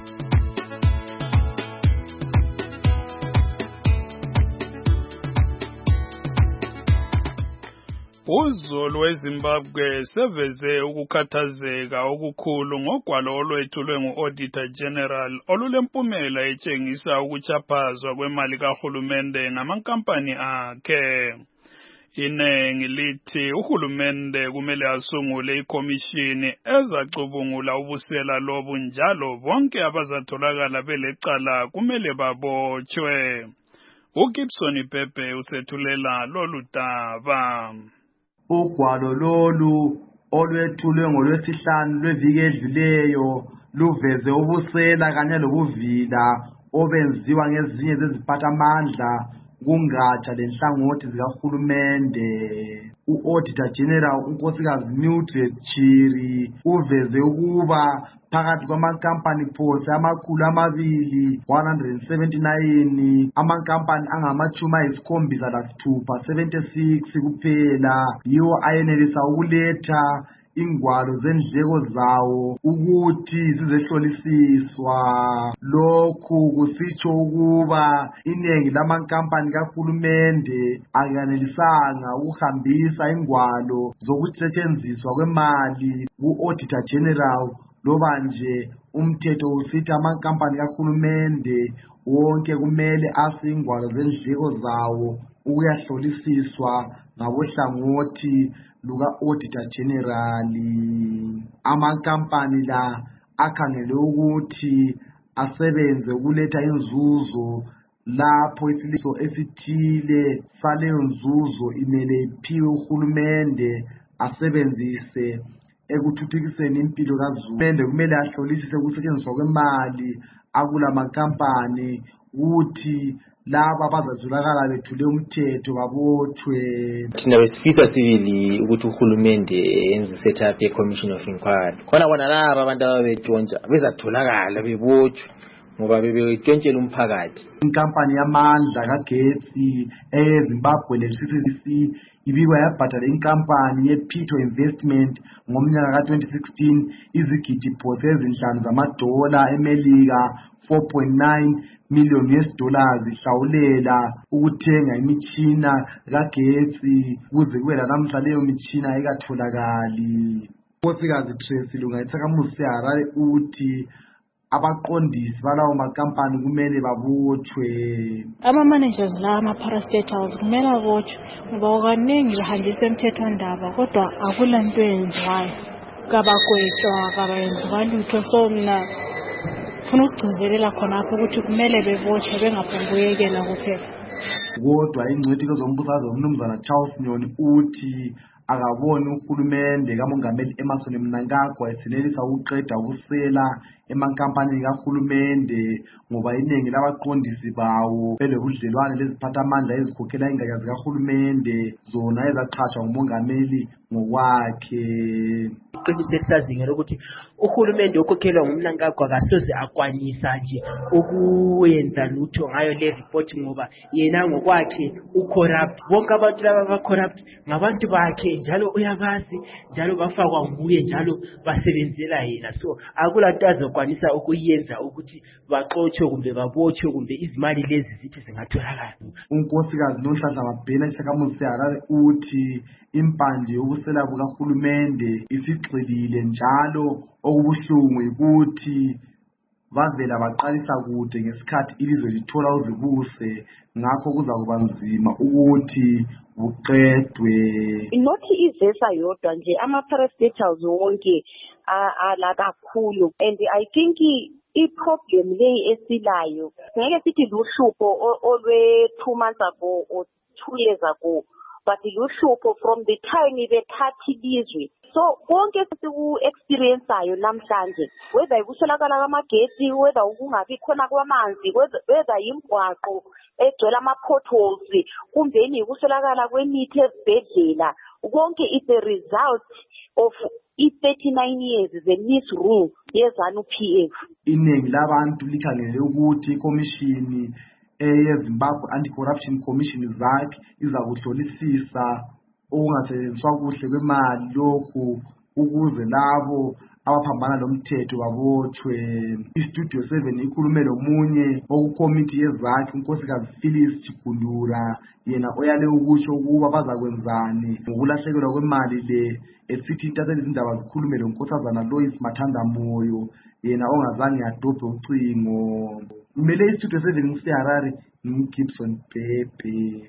Uzulu weZimbabwe seveze ukukhathazeka okukhulu ngogwalo olwethulwe ngu-Auditor General olulempumela etshengisa ukuchaphazwa kwemali kahulumende ngamankampani akhe. Inengi lithi uhulumende kumele asungule ikomishini ezacubungula ubusela lobu, njalo bonke abazatholakala belecala kumele babotshwe. uGibson Pepe usethulela lolu daba. Ugwalo lolu olwethulwe ngolwesihlanu lweviki edluleyo luveze ubusela kanye lobuvila obenziwa ngezinye zeziphathamandla kungatsha lenhlangothi zikahulumende. U-Auditor General uNkosikazi Mildred Chiri uveze ukuba phakathi kwamankampani phose amakhulu amabili one hundred seventy-nine amankampani angamachumi ayisikhombisa lasithupha seventy-six kuphela yiwo ayenelisa ukuletha ingwalo zendleko zawo ukuthi zizehlolisiswa. Lokhu kusitsho ukuba iningi lamankampani kahulumende akanelisanga ukuhambisa ingwalo zokusetshenziswa kwemali ku-Auditor General, loba nje umthetho usithi amankampani kahulumende wonke kumele ase ingwalo zendleko zawo ukuyahlolisiswa ngabohlangothi luka-Auditor General. Amankampani la akhangele ukuthi asebenze ukuletha inzuzo lapho isiliso esithile saleyo nzuzo imele iphiwe uhulumende asebenzise ekuthuthukiseni impilo kaZulu. Uhulumende kumele ahlolisise ukusetshenziswa kwemali akula mankampani ukuthi laba abazazulakala bethule umthetho babotshwe. Thina besifisa sibili ukuthi uhulumende yenze set up ye-commission of inquiry. Khona bona laba abantu ababetshontsha bezatholakala bebotshwe ngoba bebetshontshelwa umphakathi. Inkampani yamandla kagetsi eZimbabwe le-C C C ibikwa yabhadala inkampani ye-Pito Investment ngomnyaka ka twenty sixteen izigidi phose ezinhlanu zamadola eMelika four point nine million U S dollars ihlawulela ukuthenga imitshina kagetsi kuze kube lanamhla leyo mitshina ayikatholakali. Nkosikazi Tracy Lungaithakamusi Harare uthi abaqondisi balawo makampani kumele babotshwe. Ama managers la ama parastatals kumele babotshwe ngoba kaningi bahanjisa emthethwandaba kodwa akula nto yenziwayo, kabagwetshwa kabayenziwa lutho. So mina funa ukugcizelela khonapho ukuthi kumele bebotshwe bengaphonguyekela kuphela. Kodwa ingcwethi kezombusazwe umnumzana Charles Nyoni uthi akaboni uhulumende kamongameli Emmerson Mnangagwa esenelisa ukuqeda ukusela emankampanini kahulumende ngoba iningi labaqondisi bawo belobudlelwane leziphathamandla ezikhokhela ingatsha zikahulumende zona ezaqhatshwa ngumongameli ngokwakhe. Iqinisekisa zingela ukuthi uhulumende okhokhelwa nguMnangagwa akasoze akwanyisa nje ukuyenza lutho ngayo le report ngoba yena ngokwakhe ucorrupt. Bonke abantu laba abacorrupt ngabantu bakhe njalo uyabazi njalo bafakwa nguye njalo basebenzela yena. So akulanto azokwanisa ukuyenza ukuthi baxotshe kumbe babotshwe kumbe izimali lezi zithi zingatholakala. uNkosikazi Nohlanhla Mabhena eShakamuzi Harare uthi impande yokusela bukahulumende isigxilile njalo okubuhlungu ukuthi bavela baqalisa kude ngesikhathi ilizwe lithola uzibuse, ngakho kuza kuba nzima ukuthi buqedwe. Inothi izesa yodwa nje ama parastatals wonke ala kakhulu, and I think i-problem leyi esilayo ngeke sithi luhlupho olwe two months ago or two years ago, but luhlupho from the time bethathi ilizwe So konke siku-experienceayo namhlanje, whether ikuswelakala kwamagetsi, whether ukungabi khona kwamanzi, whether imigwaqo egcwele ama-potholes, kumbeni ikuswelakala kwemithi ezibhedlela, konke is a result of i-thirty-nine years ze-misrule ye-ZANU-P F. Iningi labantu likhangele ukuthi ikomishini eyeZimbabwe Anti-Corruption Commission zakhe izakuhlolisisa okungasetshenziswa kuhle kwemali lokhu ukuze labo abaphambana lomthetho babotshwe. iStudio seven ikhulume lomunye okukomiti yezakhe unkosikazi Phyllis Chigundura, yena oyale ukusho ukuba bazakwenzani ngokulahlekelwa kwemali le, esithi intatheli izindaba zikhulume lonkosazana Lois Mathanda Moyo, yena ongazange adobhe ucingo. Imele iStudio seven ngisiHarare, ngiGibson Bhebhe.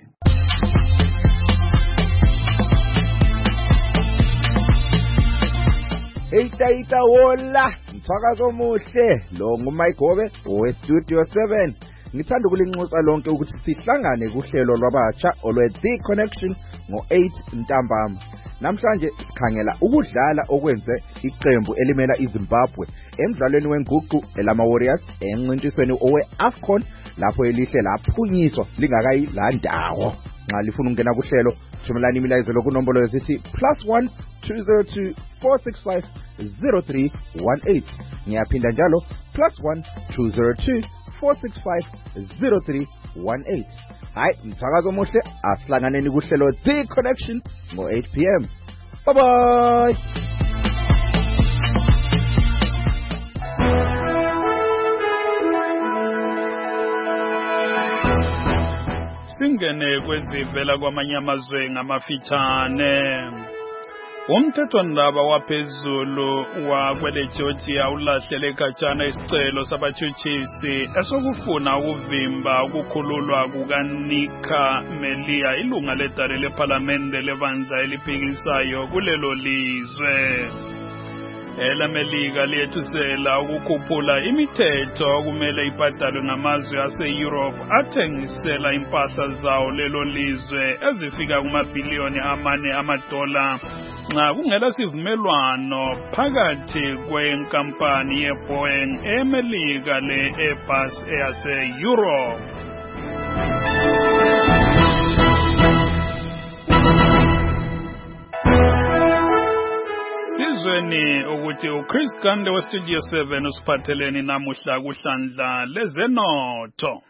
Eita ita wola, mthakazo omuhle, lo nguMayigobe oweStudio seven. Ngithanda ukulinxusa lonke ukuthi sihlangane kuhlelo lwabatsha olwe The Connection ngo eight ntambama. Namhlanje sikhangela ukudlala okwenze iqembu elimela iZimbabwe emidlalweni wenguqu elama Warriors encintisweni owe AFCON lapho elihle laphunyiswa lingakayi la ndawo. Nxa lifuna ukungena kuhlelo, thumelani imilazelo kunombolo yesithi plus one two zero two four six five zero three one eight. Ngiyaphinda njalo plus one two zero two four six five zero three one eight. Hayi, mthakazo omuhle, asihlanganeni kuhlelo The Connection ngo eight p m. Bye bye. Singene kwezivela kwamanye amazwe ngamafitshane. Umthethwandaba waphezulu wakwele Georgia ulahlele khatshana isicelo sabatshutshisi esokufuna ukuvimba ukukhululwa kukaNika Melia, ilunga ledale leParlamente lebandla eliphikisayo kulelo lizwe. ElaMelika liyethusela ukukhuphula imithetho okumele ibhadalwe ngamazwe ase-Europe athengisela impahla zawo lelo lizwe ezifika kumabhiliyoni amane amadola nxa kungela sivumelwano phakathi kwenkampani yeBoeing eMelika le-Airbus eyase-Europe. Sizweni ukuthi uChris Kande weStudio seven usiphatheleni namuhla kuhlandla lezenotho.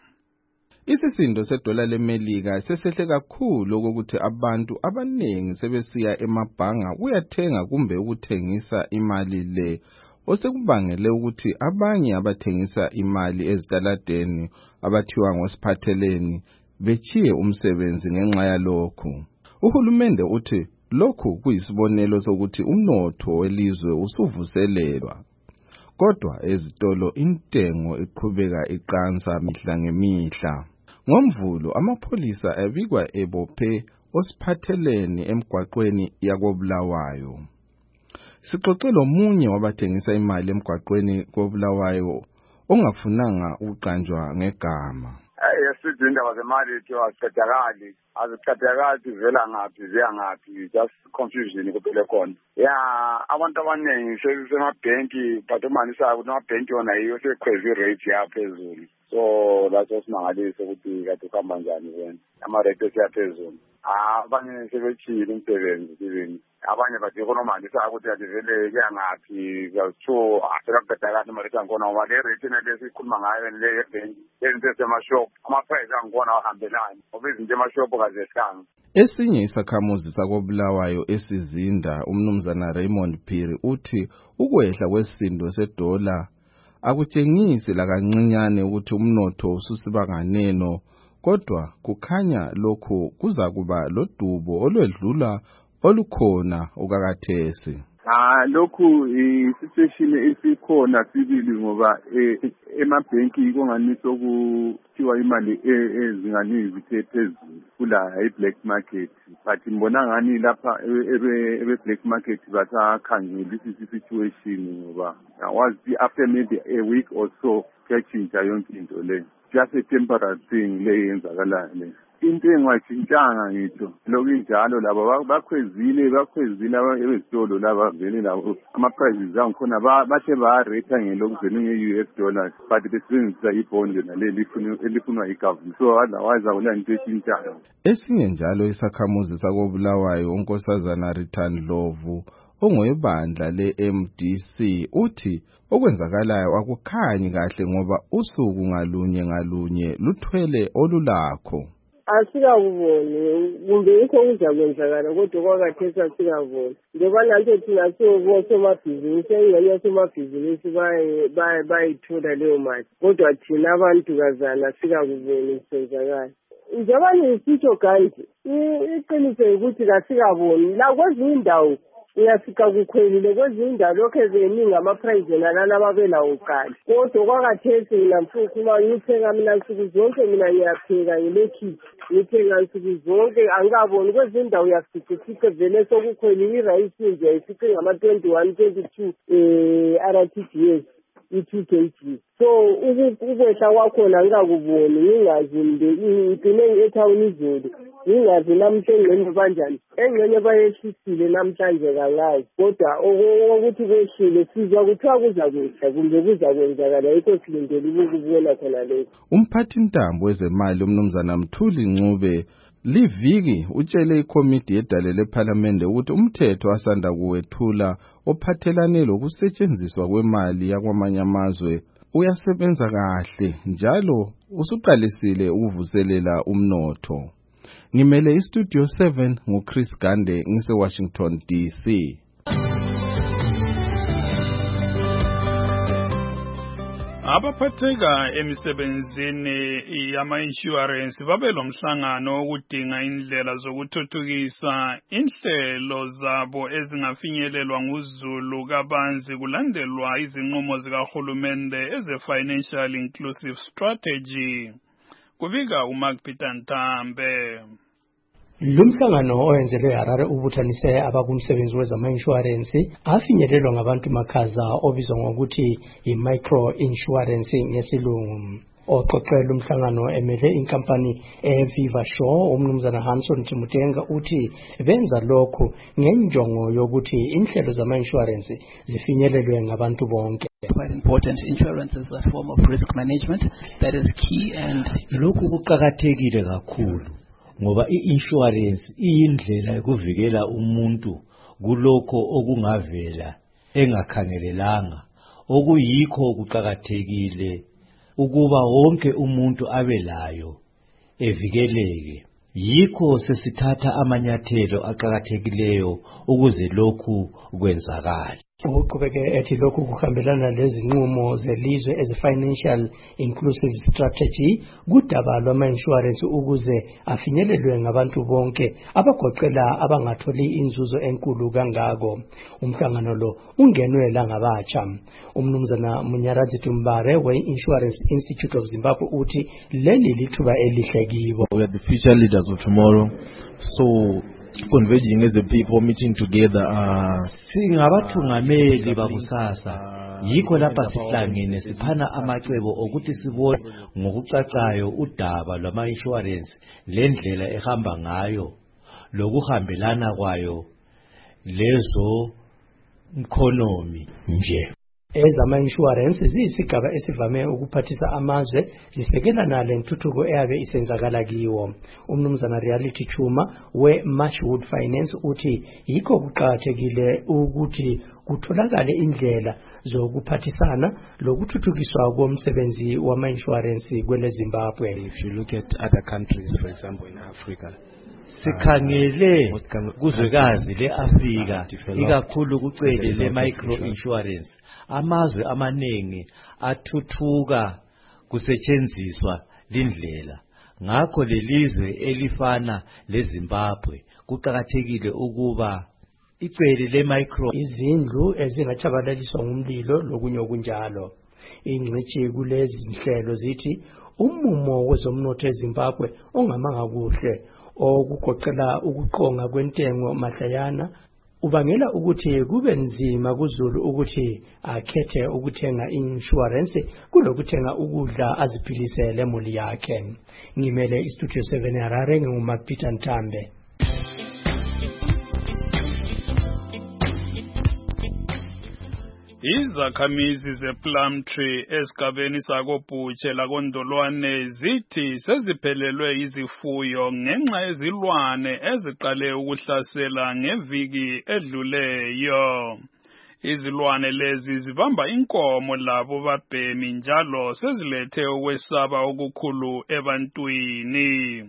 Isisindo sedola leMelika sesehle kakhulu ukuthi abantu abanengi sebesiya emabhanga kuyathenga kumbe ukuthengisa imali le, osekubangele ukuthi abanye abathengisa imali ezitaladeni abathiwa ngosiphatheleni bechiye umsebenzi ngenxa yalokho. Uhulumende uthi lokhu kuyisibonelo sokuthi umnotho welizwe usuvuselelwa. Kodwa ezitolo intengo iqhubeka iqansa mihla ngemihla. Ngomvulo amapholisa abikwa ebophe osiphatheleni emgwaqweni yakoBulawayo. Sixoxele omunye wabathengisa imali emgwaqweni koBulawayo ongafunanga ukuqanjwa ngegama. Yesithi indaba zemali ethi aziqedakali aziqedakali zivela ngaphi ziya ngaphi, just confusion kuphela khona. Ya abantu abaningi sesemabhenki but umanisaka ukuthi amabhenki wona yiyo sekhweza irate yaphezulu. So lathi simangalise ukuthi kade kuhamba njani wena ama-rate esiyaphezulu. Abanye sebechile umsebenzi even abanye bathi ekonomalisa ukuthi kade vele kuya ngaphi kuthiwo asekaqedakali amarate angkhona ngoba le rate nalesikhuluma ngayo le ebhenki izinto ezisemashop ama-price angkhona ahambelani ngoba izinto emashop kazehlanga. Esinye isakhamuzi sakoBulawayo esizinda umnumzana Raymond Phiri uthi ukwehla kwesisindo sedola akutshengisi la kancinyane ukuthi umnotho ususiba nganeno, kodwa kukhanya lokho kuza kuba lodubo olwedlula olukhona okakathesi. Ah lokhu i-situation esikhona sibili ngoba emabhenki konganisa ukuthiwa imali ezinganingi phezulu kula i-black market, but ngibona ngani lapha ebe-black market basakhangela i-situation ngoba wazi after maybe a week or so kuyachinja yonke into le, just a temporary thing le yenzakala le. intengo ayitshintshanga ngitho lokhu injalo labo bakhwezile bakhwezile abezitolo laba vele labo ama-prices angikhona bathe ba-rate ngelokuvela nge-U S dollars but besebenzisa ibhondi naleli elifunwa yi-government so otherwise akula nto etshintshayo. Esinye njalo isakhamuzi sakobulawayo unkosazana Return Lovu ongwebandla le-M D C uthi okwenzakalayo akukhanyi kahle ngoba usuku ngalunye ngalunye luthwele olulakho. Asikakuboni kumbe yikho kuzakwenzakala kodwa kwakathesi asikaboni njengoba nanto thina siwosomabhizinisi engxenye yosomabhizinisi bayithola leyo mali kodwa thina abantukazana asikakuboni kusenzakala. Njengoba ngisitsho kanti iqiniso ukuthi kasikaboni la kwezinye indawo uyafika kukhwelile kwezinye indawo lokhu eziningi ama-price nalana ababelawo kuqala kodwa kwakathesi mina mfukhuma ngithenga mina nsuku zonke mina ngiyapheka ngilekhithi ngithenga nsuku zonke angikaboni kwezinye indawo uyafica vele sokukhwelile irayisi nje ayifice ngama-twenty-one twenty-two um R T G S i-two K G so ukwehla kwakhona angikakuboni ngingazi ngigcine ethawuni izolo ngingazi namhla engxenye banjani engxenye bayehlisile namhlanje kangazi kodwa ukuthi kwehlile sizwa kuthiwa kuza kwehla kumbe kuza kwenzakala yikho silindele ukubona khona lokho. Umphathintambo wezemali umnumzana Mthuli Ncube liviki utshele ikomiti yedale lephalamende ukuthi umthetho asanda kuwethula ophathelane lokusetshenziswa kwemali yakwamanye amazwe uyasebenza kahle njalo usuqalisile ukuvuselela umnotho. Ngimele istudio seven nguChris Gande ngise Washington D C. Abaphatheka emisebenzini yama-insurance babelomhlangano wokudinga indlela zokuthuthukisa inhlelo zabo ezingafinyelelwa nguzulu kabanzi kulandelwa izinqumo zikahulumende eze-Financial Inclusive Strategy. Kuvika uMark Peter Ntambe. Lumhlangano owenzelwe Harare ubuthanise abakumsebenzi wezama-insurance afinyelelwa ngabantu makhaza obizwa ngokuthi i-micro insurance ngesilungu. Oxoxela umhlangano emele inkampani eViva Shore umnumzana Hanson Timutenga uthi benza lokho ngenjongo yokuthi inhlelo zama-insurance zifinyelelwe ngabantu bonke. Quite important. Insurance is a form of risk management that is key and lokhu kuqakathekile kakhulu ngoba i-insurance iyindlela yokuvikela umuntu kulokho okungavela engakhangelelanga okuyikho kuqakathekile ukuba wonke umuntu abelayo evikeleke. Yikho sesithatha amanyathelo aqhakathekileyo ukuze lokhu kwenzakale. Uqhubeke ethi lokhu kuhambelana lezinqumo zelizwe eze-Financial Inclusive Strategy kudaba lwama-insurance ukuze afinyelelwe ngabantu bonke abagoqela abangatholi inzuzo enkulu kangako. Umhlangano lo ungenwe langabatsha. Umnumzana Munyarazi Tumbare we-Insurance Institute of Zimbabwe uthi leli lithuba elihle kibo. We are the future leaders of tomorrow, so converging as a people, meeting together. Uh, singabathungameli bakusasa yikho lapha sihlangene siphana amacebo okuthi sibone ngokucacayo udaba lwama-insurance lendlela ehamba ngayo lokuhambelana kwayo lezo economy nje. Ezama-insurance ziyisigaba esivame ukuphathisa amazwe zisekelana lentuthuko eyabe isenzakala kiwo. Umnumzana Reality Chuma we-Marshwood Finance uthi yikho kuqakathekile ukuthi kutholakale indlela zokuphathisana lokuthuthukiswa komsebenzi wama-insurance kwele Zimbabwe. If you look at other countries, for example in Africa, sikhangele kuzwekazi le-Afrika ikakhulu kucele le-micro insurance amazwe amaningi athuthuka kusetshenziswa lindlela. Ngakho lelizwe elifana leZimbabwe kuqakathekile ukuba icele le-micro izindlu ezingatshabalaliswa ngumlilo lokunye okunjalo. Ingcithi kulezi zinhlelo zithi umumo wezomnotho eZimbabwe ongamanga kuhle okugoqela ukuqonga kwentengo mahlayana ubangela ukuthi kube nzima kuZulu ukuthi akhethe ukuthenga insurance kulokuthenga ukudla aziphilise lemuli yakhe. Ngimele istudio seven Harare ngumapita Ntambe. Izakhamizi zePlumtree esigabeni sakobhutshe lakondolwane zithi seziphelelwe izifuyo ngenxa yezilwane eziqale ukuhlasela ngeviki edluleyo. Izilwane lezi zibamba inkomo labo babhemi njalo sezilethe ukwesaba okukhulu ebantwini.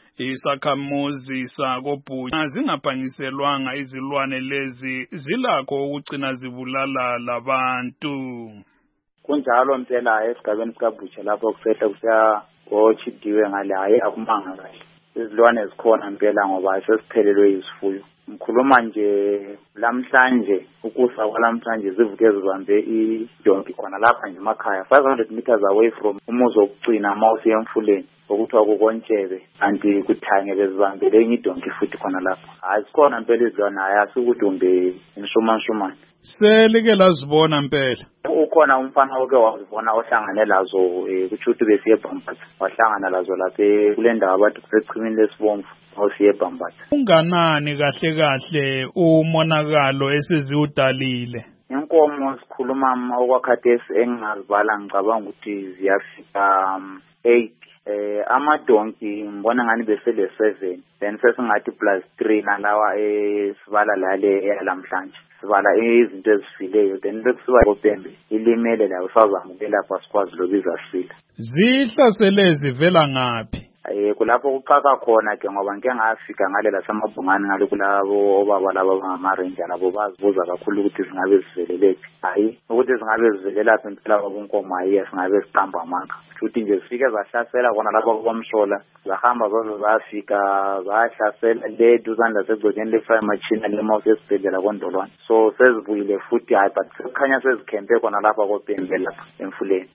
Isakhamuzi sakobhutshe zingaphangiselwanga izilwane lezi zilakho ukugcina zibulala labantu. Kunjalo mpela esigabeni sikabhutshe lapho kusehla kusiya ochidiwe ngale hayi akumanga kahle. Izilwane zikhona mpela ngoba sesiphelelwe izifuyo. Mkhuluma nje lamhlanje ukusa kwalamhlanje zivuke zibambe idonki khona lapha nje emakhaya five hundred meters away from umuzi wokugcina mawusiye emfuleni okuthiwa kukontshebe anti kuthange bezibambele enye idonki futhi khona lapha. Hayi sikhona mpela izilwane hayi asikuthi umbe inshumanshumane. Selike lazibona mpela. Ukhona umfana oke wazibona ohlangane lazo kuthi uthi besiye eBhambatha wahlangana lazo lapha kule ndawo abathi kusechimini lesibomvu osiye eBhambatha. Unganani kahle kahle umonakalo esiziudalile? Inkomo sikhuluma okwakhathesi engingazibala ngicabanga ukuthi ziyafika eight. Eh amadonki ngibona ngani besele seven then sesingathi plus three nalawa esibala lale eyalamhlanje sibala izinto ezifileyo then bekusiba kopembe ilimele la usazamukela lapha sikwazi lobiza sila. Zihlasele zivela ngapi? Eh kulapho kuqaka khona ke ngoba ngeke ngafika ngale la samabhungane ngale kulabo obaba laba bangamarenja labo bazibuza kakhulu ukuthi zingabe ziveleleke. Hayi ukuthi zingabe zivelela phela kwabonkomo hayi singabe siqamba amanga. Futhi nje sifike zahlasela kona lapho kwamshola zahamba zazo zafika zahlasela le duzanda segcokeni le fire machine le mouse esibhedlela kondolwane. So sezibuyile futhi hayi but kukhanya sezikhempe kona lapha kopembe lapha emfuleni.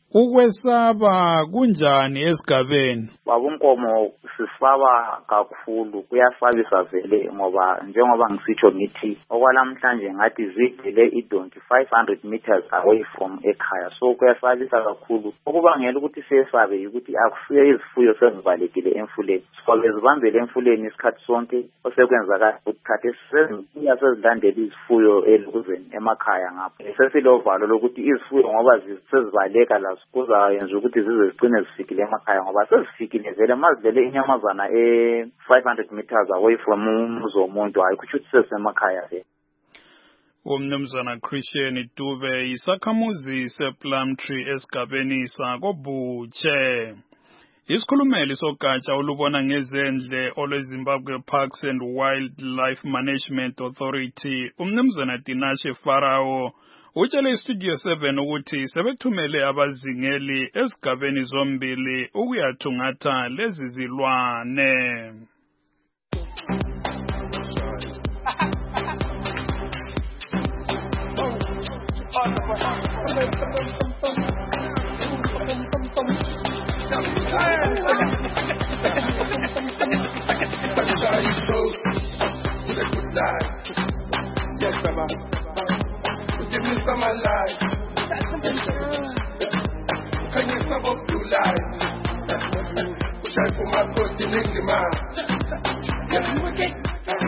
Ukwesaba kunjani esigabeni? Babonkomo sisaba kakhulu kuyasabisa vele ngoba njengoba ngisitsho ngithi okwalamhlanje ngathi zidile idonki five hundred meters away from ekhaya. So kuyasabisa kakhulu okubangela ukuthi sesabe ukuthi akusiye izifuyo sezivalekile emfuleni. Sikole zibambele emfuleni isikhathi sonke osekwenzakala ukukhathi sezibuya sezilandela izifuyo elukuzeni emakhaya ngapha. Sesilovalo lokuthi izifuyo ngoba zisezivaleka la kuzayenza ukuthi zize zigcine zifikile emakhaya ngoba sezifikile vele mazivele inyamazana e five hundred meters away from umuzi womuntu hayi kuthi sesemakhaya vele. Umnumzana Christian Dube isakhamuzi sePlumtree esigabeni sakobhutshe. Isikhulumeli sogatsha olubona ngezendle olweZimbabwe Parks and Wildlife Management Authority umnumzana Tinashe Farao utshele iStudio seven ukuthi sebethumele abazingeli esigabeni zombili ukuyathungatha lezi zilwane. Give me some light. Can you sum up blue light? Which I put my foot in the mouth.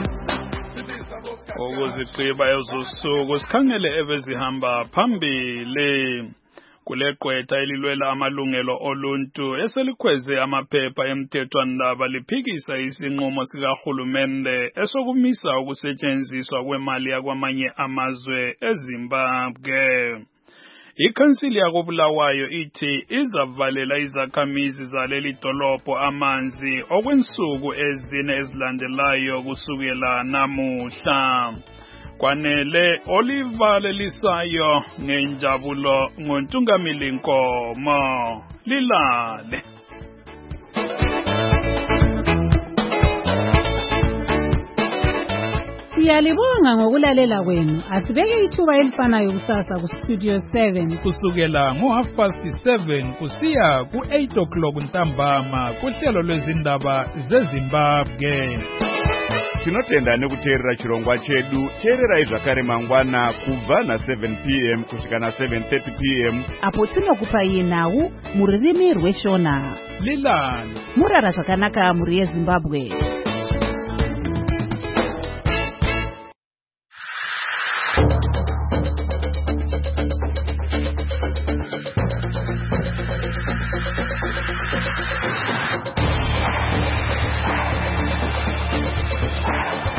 Ukuzigqiba ezosuku sikhangele ebezihamba phambili kuleqwetha elilwela amalungelo oluntu eselikhweze amaphepha emthethwandaba liphikisa isinqumo sikahulumende esokumisa ukusetshenziswa kwemali yakwamanye amazwe eZimbabwe. Ikhansili yakobulawayo ithi izavalela izakhamizi zaleli dolobho amanzi okwensuku ezine ezilandelayo kusukela namuhla. Kwanele olivalelisayo ngenjabulo ngontungamili Nkomo lilale. Siyalibonga ngokulalela kwenu. Asibeke ithuba elifanayo kusasa ku Studio seven kusukela ngo half past seven kusiya ku eight o'clock ntambama kuhlelo lwezindaba zeZimbabwe. tinotenda nekuteerera chirongwa chedu. Teererai zvakare mangwana kubva na seven p m kusvika na seven thirty p m apo tinokupai nhau mururimi rweshona. Lilani murara zvakanaka muri yeZimbabwe.